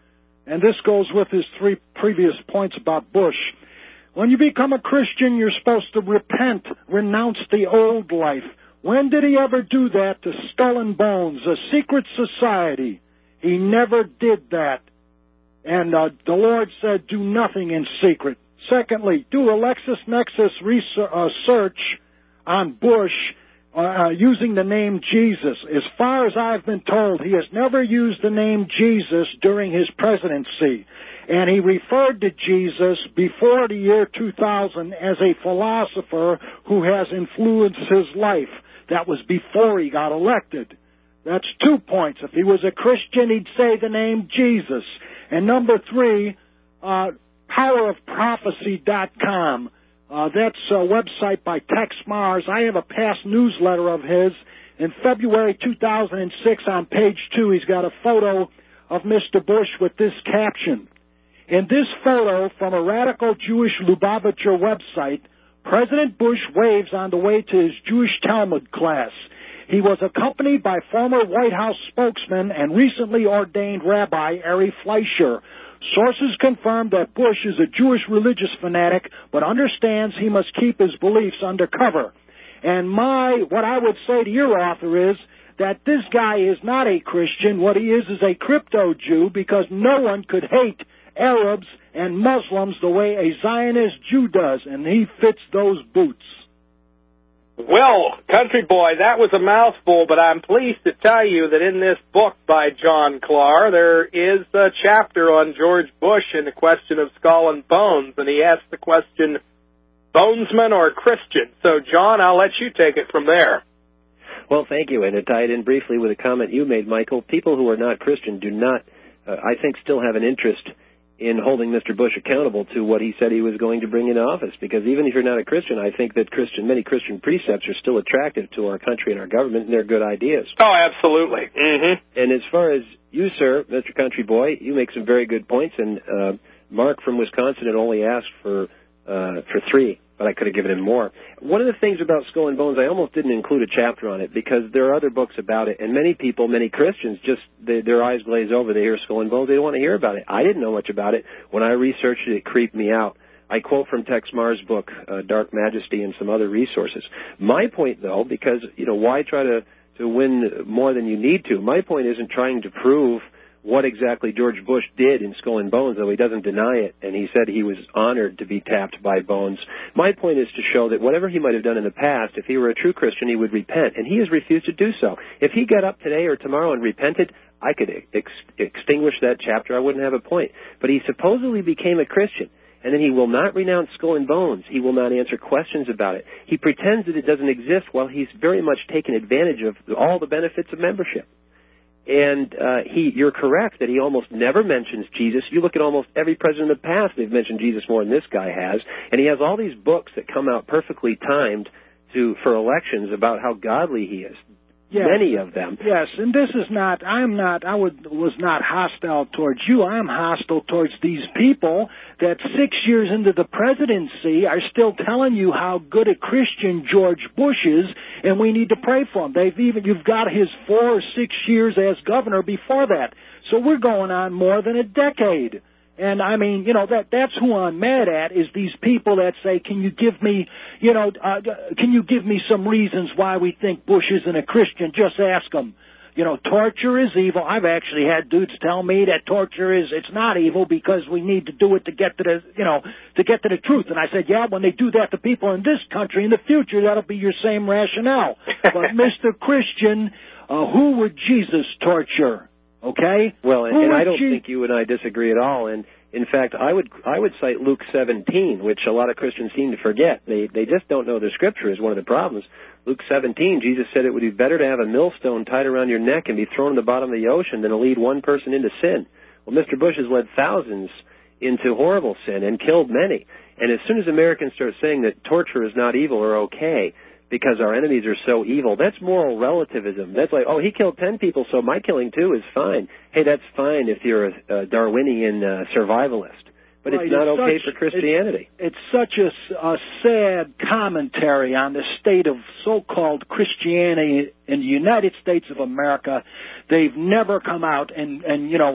[SPEAKER 13] and this goes with his three previous points about Bush. When you become a Christian, you're supposed to repent, renounce the old life. When did he ever do that to Skull and Bones, a secret society? He never did that. And uh, the Lord said, do nothing in secret. Secondly, do a LexisNexis research, uh, search on Bush uh, using the name Jesus. As far as I've been told, he has never used the name Jesus during his presidency. And he referred to Jesus before the year two thousand as a philosopher who has influenced his life. That was before he got elected. That's two points. If he was a Christian, he'd say the name Jesus. And number three, uh, power of prophecy dot com. Uh, that's a website by Tex Mars. I have a past newsletter of his. In February two thousand six, on page two, he's got a photo of Mister Bush with this caption. In this photo from a radical Jewish Lubavitcher website, President Bush waves on the way to his Jewish Talmud class. He was accompanied by former White House spokesman and recently ordained Rabbi Ari Fleischer. Sources confirm that Bush is a Jewish religious fanatic, but understands he must keep his beliefs undercover. And my, what I would say to your author is that this guy is not a Christian. What he is is a crypto Jew, because no one could hate Arabs and Muslims the way a Zionist Jew does, and he fits those boots.
[SPEAKER 1] Well, country boy, that was a mouthful, but I'm pleased to tell you that in this book by John Clark, there is a chapter on George Bush and the question of Skull and Bones, and he asked the question, bonesman or Christian? So, John, I'll let you take it from there.
[SPEAKER 5] Well, thank you, and to tie it in briefly with a comment you made, Michael, people who are not Christian do not, uh, I think, still have an interest in holding Mister Bush accountable to what he said he was going to bring into office. Because even if you're not a Christian, I think that Christian, many Christian precepts are still attractive to our country and our government, and they're good ideas.
[SPEAKER 1] Oh, absolutely. Mm-hmm.
[SPEAKER 5] And as far as you, sir, Mister Country Boy, you make some very good points, and uh, Mark from Wisconsin had only asked for uh, for three, but I could have given him more. One of the things about Skull and Bones, I almost didn't include a chapter on it, because there are other books about it, and many people, many Christians, just they, their eyes glaze over. They hear Skull and Bones, they don't want to hear about it. I didn't know much about it. When I researched it, it creeped me out. I quote from Tex Mars' book, uh, Dark Majesty, and some other resources. My point, though, because, you know, why try to, to win more than you need to? My point isn't trying to prove what exactly George Bush did in Skull and Bones, though he doesn't deny it, and he said he was honored to be tapped by Bones. My point is to show that whatever he might have done in the past, if he were a true Christian, he would repent, and he has refused to do so. If he got up today or tomorrow and repented, I could ex- extinguish that chapter. I wouldn't have a point. But he supposedly became a Christian, and then he will not renounce Skull and Bones. He will not answer questions about it. He pretends that it doesn't exist while he's very much taken advantage of all the benefits of membership. And uh, he, you're correct that he almost never mentions Jesus. You look at almost every president in the past, they've mentioned Jesus more than this guy has. And he has all these books that come out perfectly timed to for elections about how godly he is. Yes. Many of them.
[SPEAKER 13] Yes, and this is not, I'm not, I would, was not hostile towards you. I'm hostile towards these people that six years into the presidency are still telling you how good a Christian George Bush is, and we need to pray for him. They've even, you've got his four or six years as governor before that. So we're going on more than a decade. And, I mean, you know, that that's who I'm mad at, is these people that say, can you give me, you know, uh, can you give me some reasons why we think Bush isn't a Christian? Just ask them. You know, torture is evil. I've actually had dudes tell me that torture is, it's not evil because we need to do it to get to the, you know, to get to the truth. And I said, yeah, when they do that to people in this country in the future, that'll be your same rationale. But Mister Christian, uh, who would Jesus torture? Okay.
[SPEAKER 5] Well, and, and I don't you... think you and I disagree at all. And in fact, I would I would cite Luke seventeen, which a lot of Christians seem to forget. They they just don't know the Scripture is one of the problems. Luke seventeen, Jesus said it would be better to have a millstone tied around your neck and be thrown in the bottom of the ocean than to lead one person into sin. Well, Mister Bush has led thousands into horrible sin and killed many. And as soon as Americans start saying that torture is not evil or okay, because our enemies are so evil, that's moral relativism. That's like, oh, he killed ten people, so my killing too is fine. Hey, that's fine if you're a, a Darwinian uh, survivalist. But right, it's not it's okay such, for Christianity.
[SPEAKER 13] It's, it's such a, a sad commentary on the state of so-called Christianity in the United States of America. They've never come out and, and you know,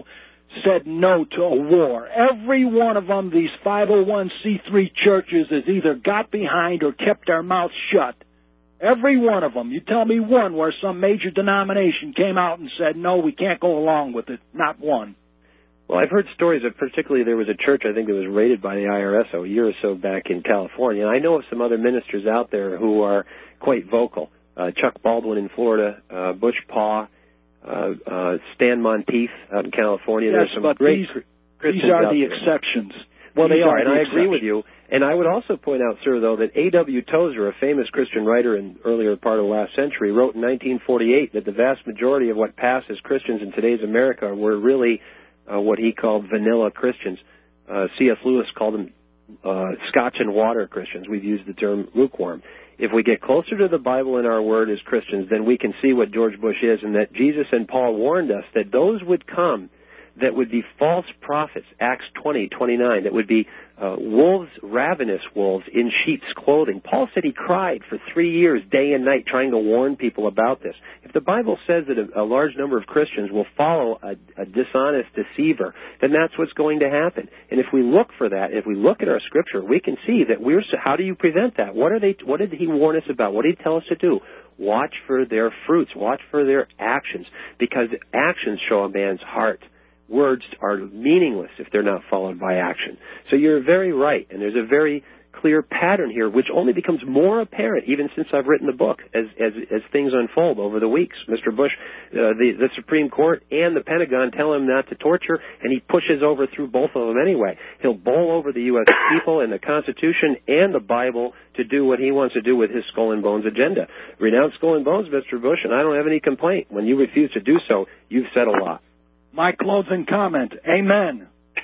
[SPEAKER 13] said no to a war. Every one of them, these five oh one c three churches, has either got behind or kept their mouths shut. Every one of them. You tell me one where some major denomination came out and said, no, we can't go along with it. Not one.
[SPEAKER 5] Well, I've heard stories of, particularly there was a church, I think, that was raided by the I R S a year or so back in California. And I know of some other ministers out there who are quite vocal. Uh, Chuck Baldwin in Florida, uh, Butch Paugh, uh, uh, Stan Monteith out in California.
[SPEAKER 13] Yes,
[SPEAKER 5] There's some
[SPEAKER 13] but
[SPEAKER 5] great
[SPEAKER 13] these,
[SPEAKER 5] Christians
[SPEAKER 13] these are
[SPEAKER 5] out
[SPEAKER 13] the
[SPEAKER 5] there.
[SPEAKER 13] exceptions.
[SPEAKER 5] Well,
[SPEAKER 13] these
[SPEAKER 5] they are,
[SPEAKER 13] are
[SPEAKER 5] and
[SPEAKER 13] the
[SPEAKER 5] I agree
[SPEAKER 13] exceptions.
[SPEAKER 5] with you. And I would also point out, sir, though, that A W Tozer, a famous Christian writer in the earlier part of the last century, wrote in nineteen forty-eight that the vast majority of what pass as Christians in today's America were really uh, what he called vanilla Christians. Uh, C S Lewis called them uh, scotch and water Christians. We've used the term lukewarm. If we get closer to the Bible and our word as Christians, then we can see what George Bush is, and that Jesus and Paul warned us that those would come that would be false prophets, Acts twenty, twenty-nine, that would be uh, wolves, ravenous wolves in sheep's clothing. Paul said he cried for three years, day and night, trying to warn people about this. If the Bible says that a, a large number of Christians will follow a, a dishonest deceiver, then that's what's going to happen. And if we look for that, if we look at our Scripture, we can see that we're, how do you prevent that? What are they? What did he warn us about? What did he tell us to do? Watch for their fruits. Watch for their actions, because actions show a man's heart. Words are meaningless if they're not followed by action. So you're very right, and there's a very clear pattern here, which only becomes more apparent even since I've written the book as as, as things unfold over the weeks. Mister Bush, uh, the, the Supreme Court and the Pentagon tell him not to torture, and he pushes over through both of them anyway. He'll bowl over the U S people and the Constitution and the Bible to do what he wants to do with his skull and bones agenda. Renounce skull and bones, Mister Bush, and I don't have any complaint. When you refuse to do so, you've said a lot.
[SPEAKER 13] My closing comment, amen.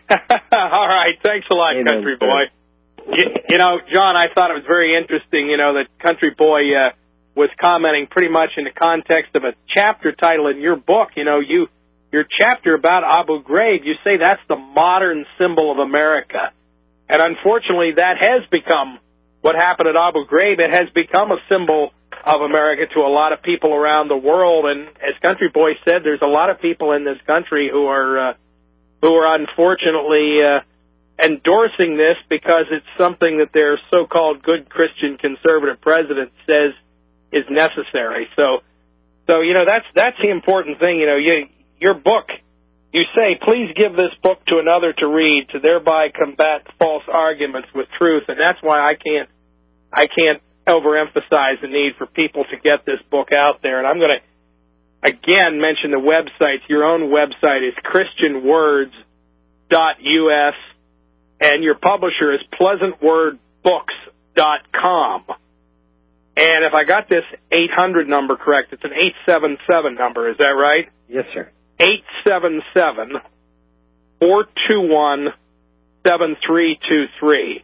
[SPEAKER 1] All right, thanks a lot,
[SPEAKER 5] Amen,
[SPEAKER 1] Country
[SPEAKER 5] sir.
[SPEAKER 1] Boy. You, you know, John, I thought it was very interesting, you know, that Country Boy uh, was commenting pretty much in the context of a chapter title in your book. You know, you your chapter about Abu Ghraib, you say that's the modern symbol of America. And unfortunately, that has become what happened at Abu Ghraib. It has become a symbol of America to a lot of people around the world, and as Country Boy said, there's a lot of people in this country who are uh, who are unfortunately uh, endorsing this because it's something that their so-called good Christian conservative president says is necessary. So, so you know that's that's the important thing. You know, you, your book, you say, please give this book to another to read, to thereby combat false arguments with truth, and that's why I can't I can't. overemphasize the need for people to get this book out there. And I'm going to, again, mention the websites. Your own website is christian words dot U S, and your publisher is pleasant word books dot com. And if I got this eight hundred number correct, it's an eight seven seven number. Is that right?
[SPEAKER 5] Yes, sir.
[SPEAKER 1] eight seven seven, four two one, seven three two three.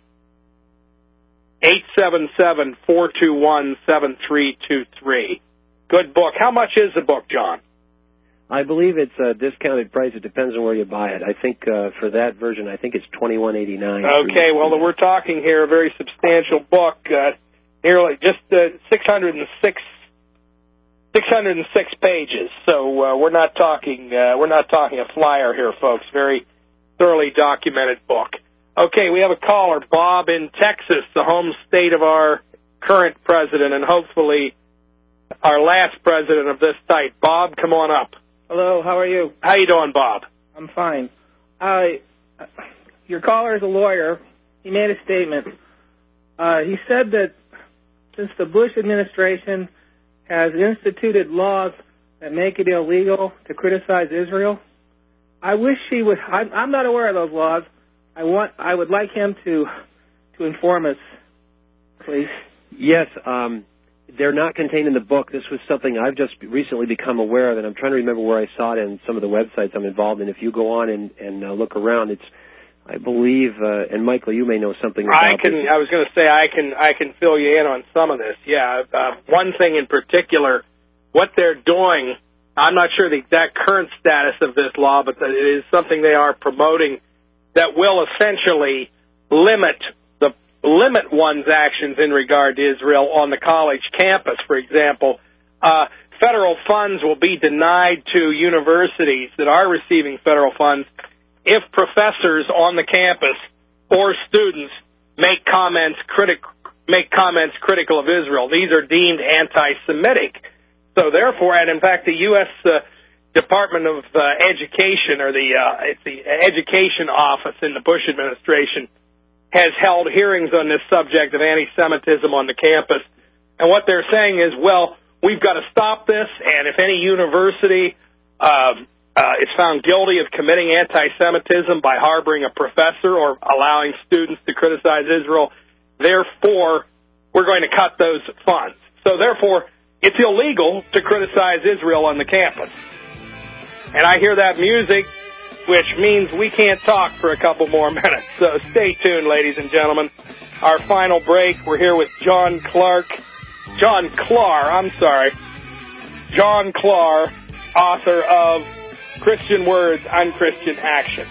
[SPEAKER 1] eight seven seven, four two one, seven three two three. Good book. How much is the book, John?
[SPEAKER 5] I believe it's a discounted price. It depends on where you buy it. I think uh, for that version, I think it's twenty-one eighty-nine.
[SPEAKER 1] Okay, well, we're talking here a very substantial book, uh, nearly just uh, six hundred six, six hundred six pages. So uh, we're not talking uh, we're not talking a flyer here, folks. Very thoroughly documented book. Okay, we have a caller, Bob in Texas, the home state of our current president and hopefully our last president of this type. Bob, come on up.
[SPEAKER 14] Hello, how are you?
[SPEAKER 1] How you doing, Bob?
[SPEAKER 14] I'm fine. Uh, your caller is a lawyer. He made a statement. Uh, he said that since the Bush administration has instituted laws that make it illegal to criticize Israel, I wish he would. I'm, I'm not aware of those laws. I want. I would like him to to inform us, please.
[SPEAKER 5] Yes, um, they're not contained in the book. This was something I've just recently become aware of, and I'm trying to remember where I saw it in some of the websites I'm involved in. If you go on and, and uh, look around, it's, I believe, uh, and Michael, you may know something about
[SPEAKER 1] I can.
[SPEAKER 5] this.
[SPEAKER 1] I was going to say I can. I can fill you in on some of this. Yeah, uh, one thing in particular, what they're doing. I'm not sure the exact current status of this law, but it is something they are promoting that will essentially limit the limit one's actions in regard to Israel on the college campus. For example, uh, federal funds will be denied to universities that are receiving federal funds if professors on the campus or students make comments critic make comments critical of Israel. These are deemed anti-Semitic. So therefore, and in fact, the U S Uh, Department of uh, Education, or the uh, it's the Education Office in the Bush administration, has held hearings on this subject of anti-Semitism on the campus. And what they're saying is, well, we've got to stop this, and if any university uh, uh, is found guilty of committing anti-Semitism by harboring a professor or allowing students to criticize Israel, therefore, we're going to cut those funds. So therefore, it's illegal to criticize Israel on the campus. And I hear that music, which means we can't talk for a couple more minutes. So stay tuned, ladies and gentlemen. Our final break, we're here with John Clark. John Klar, I'm sorry. John Klar, author of Christian Words, Unchristian Action.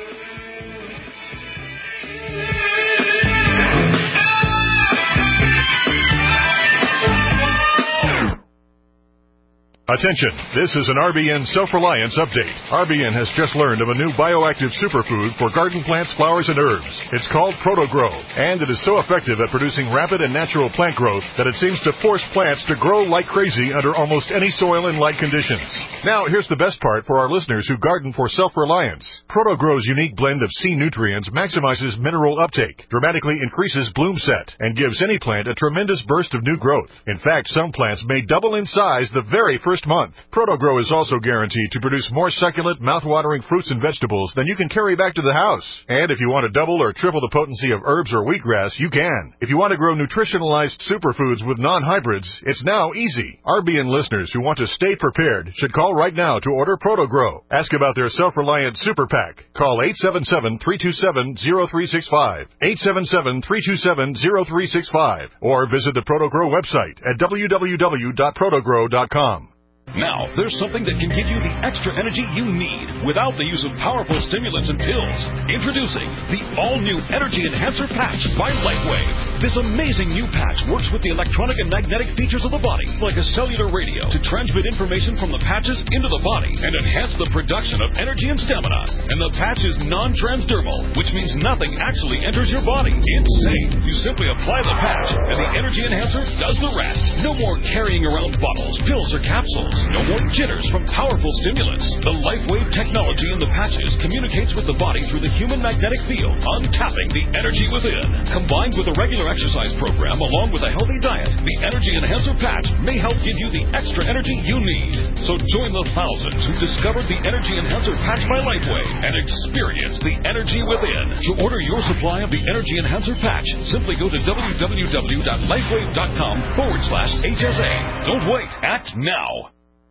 [SPEAKER 4] Attention, this is an R B N Self-Reliance Update. R B N has just learned of a new bioactive superfood for garden plants, flowers, and herbs. It's called ProtoGrow, and it is so effective at producing rapid and natural plant growth that it seems to force plants to grow like crazy under almost any soil and light conditions. Now, here's the best part for our listeners who garden for self-reliance. ProtoGrow's unique blend of C nutrients maximizes mineral uptake, dramatically increases bloom set, and gives any plant a tremendous burst of new growth. In fact, some plants may double in size the very first month. ProtoGrow is also guaranteed to produce more succulent, mouth-watering fruits and vegetables than you can carry back to the house. And if you want to double or triple the potency of herbs or wheatgrass, you can. If you want to grow nutritionalized superfoods with non-hybrids, it's now easy. R B N listeners who want to stay prepared should call right now to order ProtoGrow. Ask about their self-reliant super pack. Call eight seven seven, three two seven, zero three six five, eight seven seven, three two seven, zero three six five, or visit the ProtoGrow website at w w w dot protogrow dot com.
[SPEAKER 6] Now, there's something that can give you the extra energy you need without the use of powerful stimulants and pills. Introducing the all-new Energy Enhancer Patch by LifeWave. This amazing new patch works with the electronic and magnetic features of the body, like a cellular radio, to transmit information from the patches into the body and enhance the production of energy and stamina. And the patch is non-transdermal, which means nothing actually enters your body. Insane. You simply apply the patch, and the Energy Enhancer does the rest. No more carrying around bottles, pills, or capsules. No more jitters from powerful stimulants. The LifeWave technology in the patches communicates with the body through the human magnetic field, untapping the energy within. Combined with a regular exercise program along with a healthy diet, the Energy Enhancer Patch may help give you the extra energy you need. So join the thousands who discovered the Energy Enhancer Patch by LifeWave and experience the energy within. To order your supply of the Energy Enhancer Patch, simply go to w w w dot lifewave dot com forward slash H S A. Don't wait. Act now.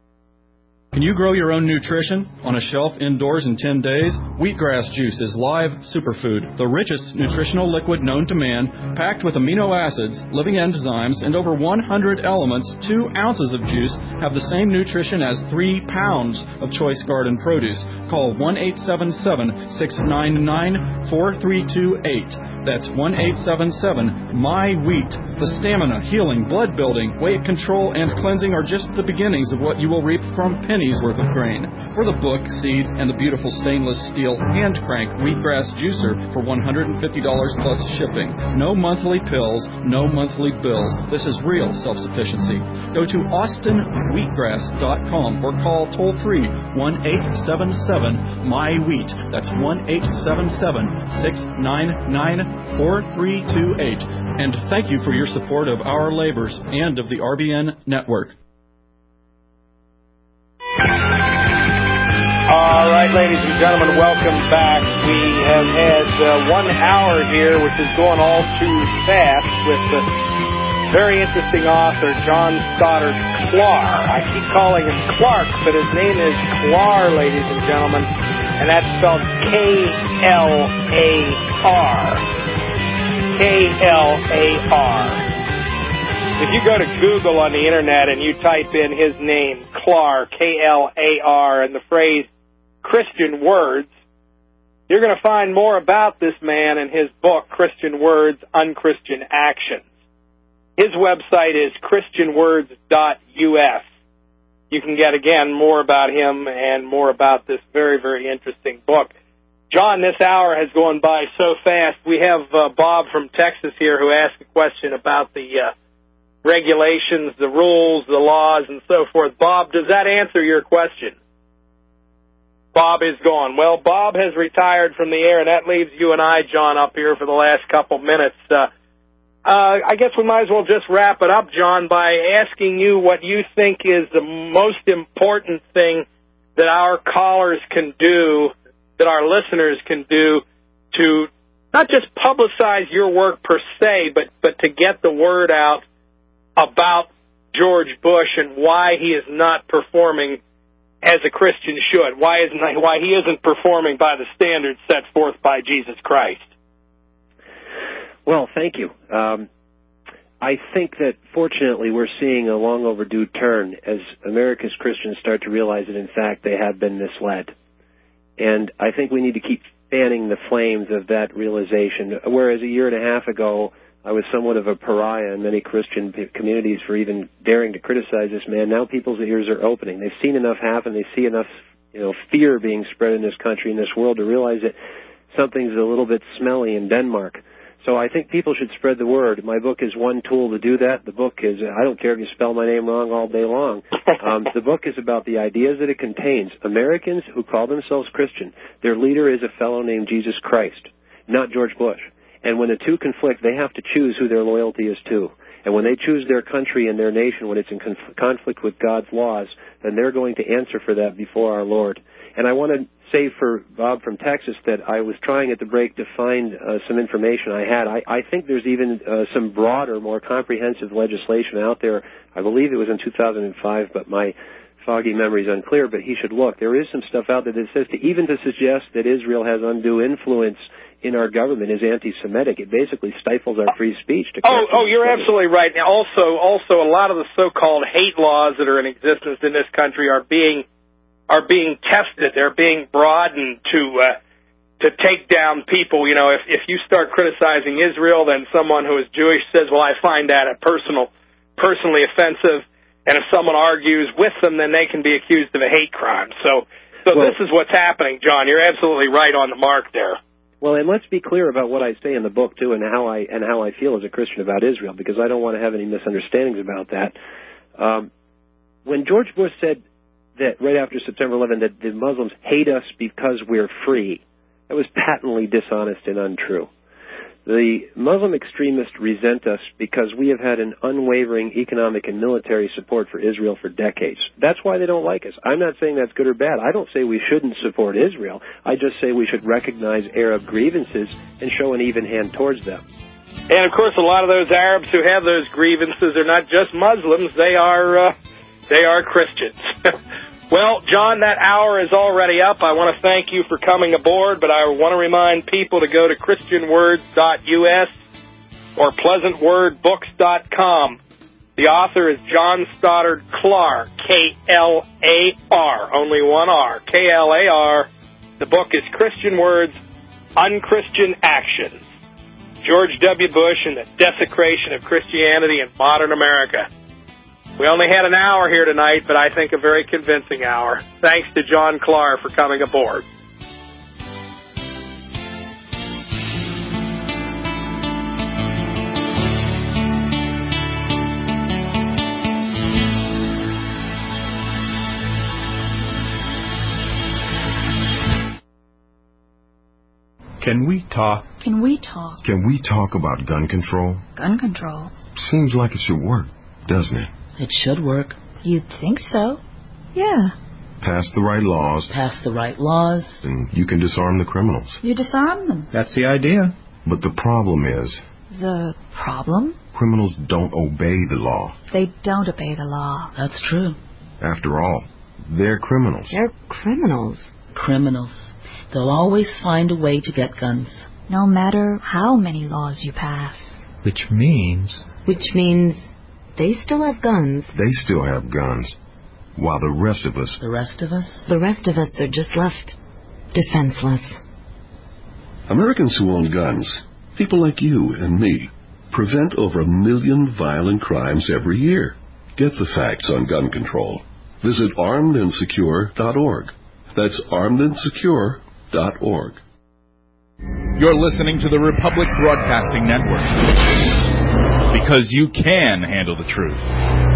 [SPEAKER 2] Can you grow your own nutrition on a shelf indoors in ten days? Wheatgrass juice is live superfood, the richest nutritional liquid known to man, packed with amino acids, living enzymes, and over one hundred elements. Two ounces of juice have the same nutrition as three pounds of choice garden produce. Call one eight seven seven, six nine nine, four three two eight. That's one eight seven seven, M Y wheat. The stamina, healing, blood building, weight control, and cleansing are just the beginnings of what you will reap from pennies worth of grain. For the book, seed, and the beautiful stainless steel hand crank wheatgrass juicer for one hundred fifty dollars plus shipping. No monthly pills, no monthly bills. This is real self-sufficiency. Go to austin wheatgrass dot com or call toll free one eight seven seven, M Y wheat. That's one eight seven seven, six nine nine, four three two eight. And thank you for your support of our labors and of the R B N network.
[SPEAKER 1] All right, ladies and gentlemen, welcome back. We have had uh, one hour here, which is going all too fast, with the very interesting author, John Stoddard Klar. I keep calling him Clark, but his name is Klar, ladies and gentlemen, and that's spelled K L A R. K L A R. If you go to Google on the internet and you type in his name, Klar, K L A R, and the phrase Christian Words, you're going to find more about this man in his book, Christian Words, Unchristian Actions. His website is christian words dot U S. You can get, again, more about him and more about this very, very interesting book. John, this hour has gone by so fast. We have uh, Bob from Texas here who asked a question about the uh, regulations, the rules, the laws, and so forth. Bob, does that answer your question? Bob is gone. Well, Bob has retired from the air, and that leaves you and I, John, up here for the last couple minutes. Uh, uh, I guess we might as well just wrap it up, John, by asking you what you think is the most important thing that our callers can do, that our listeners can do to not just publicize your work per se, but, but to get the word out about George Bush and why he is not performing as a Christian should, why isn't why he isn't performing by the standards set forth by Jesus Christ.
[SPEAKER 5] Well, thank you. Um, I think that, fortunately, we're seeing a long overdue turn as America's Christians start to realize that, in fact, they have been misled. And I think we need to keep fanning the flames of that realization. Whereas a year and a half ago, I was somewhat of a pariah in many Christian communities for even daring to criticize this man. Now people's ears are opening. They've seen enough happen. They see enough, you know, fear being spread in this country, in this world, to realize that something's a little bit smelly in Denmark. So I think people should spread the word. My book is one tool to do that. The book is, I don't care if you spell my name wrong all day long. Um, the book is about the ideas that it contains. Americans who call themselves Christian, their leader is a fellow named Jesus Christ, not George Bush. And when the two conflict, they have to choose who their loyalty is to. And when they choose their country and their nation, when it's in conf- conflict with God's laws, then they're going to answer for that before our Lord. And I want to say for Bob from Texas that I was trying at the break to find uh, some information I had. I, I think there's even uh, some broader, more comprehensive legislation out there. I believe it was in two thousand five, but my foggy memory is unclear, but he should look. There is some stuff out there that says to even to suggest that Israel has undue influence in our government is anti-Semitic. It basically stifles our free speech. To
[SPEAKER 1] oh, oh, you're absolutely right. Now, also, also, a lot of the so-called hate laws that are in existence in this country are being are being tested. They're being broadened to uh, to take down people. You know, if if you start criticizing Israel, then someone who is Jewish says, "Well, I find that a personal, personally offensive." And if someone argues with them, then they can be accused of a hate crime. So, so well, this is what's happening, John. You're absolutely right on the mark there.
[SPEAKER 5] Well, and let's be clear about what I say in the book too, and how I and how I feel as a Christian about Israel, because I don't want to have any misunderstandings about that. Um, when George Bush said that right after September eleventh that the Muslims hate us because we're free, that was patently dishonest and untrue. The Muslim extremists resent us because we have had an unwavering economic and military support for Israel for decades. That's why they don't like us. I'm not saying that's good or bad. I don't say we shouldn't support Israel. I just say we should recognize Arab grievances and show an even hand towards them.
[SPEAKER 1] And, of course, a lot of those Arabs who have those grievances are not just Muslims. They are, uh, they are Christians. Well, John, that hour is already up. I want to thank you for coming aboard, but I want to remind people to go to Christian Words dot U S or Pleasant Word Books dot com. The author is John Stoddard Clark, K L A R, only one R, K L A R. The book is Christian Words, Unchristian Actions, George W. Bush and the Desecration of Christianity in Modern America. We only had an hour here tonight, but I think a very convincing hour. Thanks to John Clark for coming aboard.
[SPEAKER 15] Can we talk?
[SPEAKER 16] Can we talk?
[SPEAKER 15] Can we talk about gun control?
[SPEAKER 16] Gun control?
[SPEAKER 15] Seems like it should work, doesn't it?
[SPEAKER 16] It should work. You'd think so. Yeah.
[SPEAKER 15] Pass the right laws.
[SPEAKER 16] Pass the right laws.
[SPEAKER 15] And you can disarm the criminals.
[SPEAKER 16] You disarm them.
[SPEAKER 10] That's the idea.
[SPEAKER 15] But the problem is...
[SPEAKER 16] The problem?
[SPEAKER 15] Criminals don't obey the law.
[SPEAKER 16] They don't obey the law. That's true.
[SPEAKER 15] After all, they're criminals.
[SPEAKER 16] They're criminals. Criminals. They'll always find a way to get guns. No matter how many laws you pass.
[SPEAKER 10] Which means...
[SPEAKER 16] Which means... They still have guns.
[SPEAKER 15] They still have guns. While the rest of us...
[SPEAKER 16] The rest of us? The rest of us are just left defenseless.
[SPEAKER 17] Americans who own guns, people like you and me, prevent over a million violent crimes every year. Get the facts on gun control. Visit armed and secure dot org. That's armed and secure dot org.
[SPEAKER 10] You're listening to the Republic Broadcasting Network. Because you can handle the truth.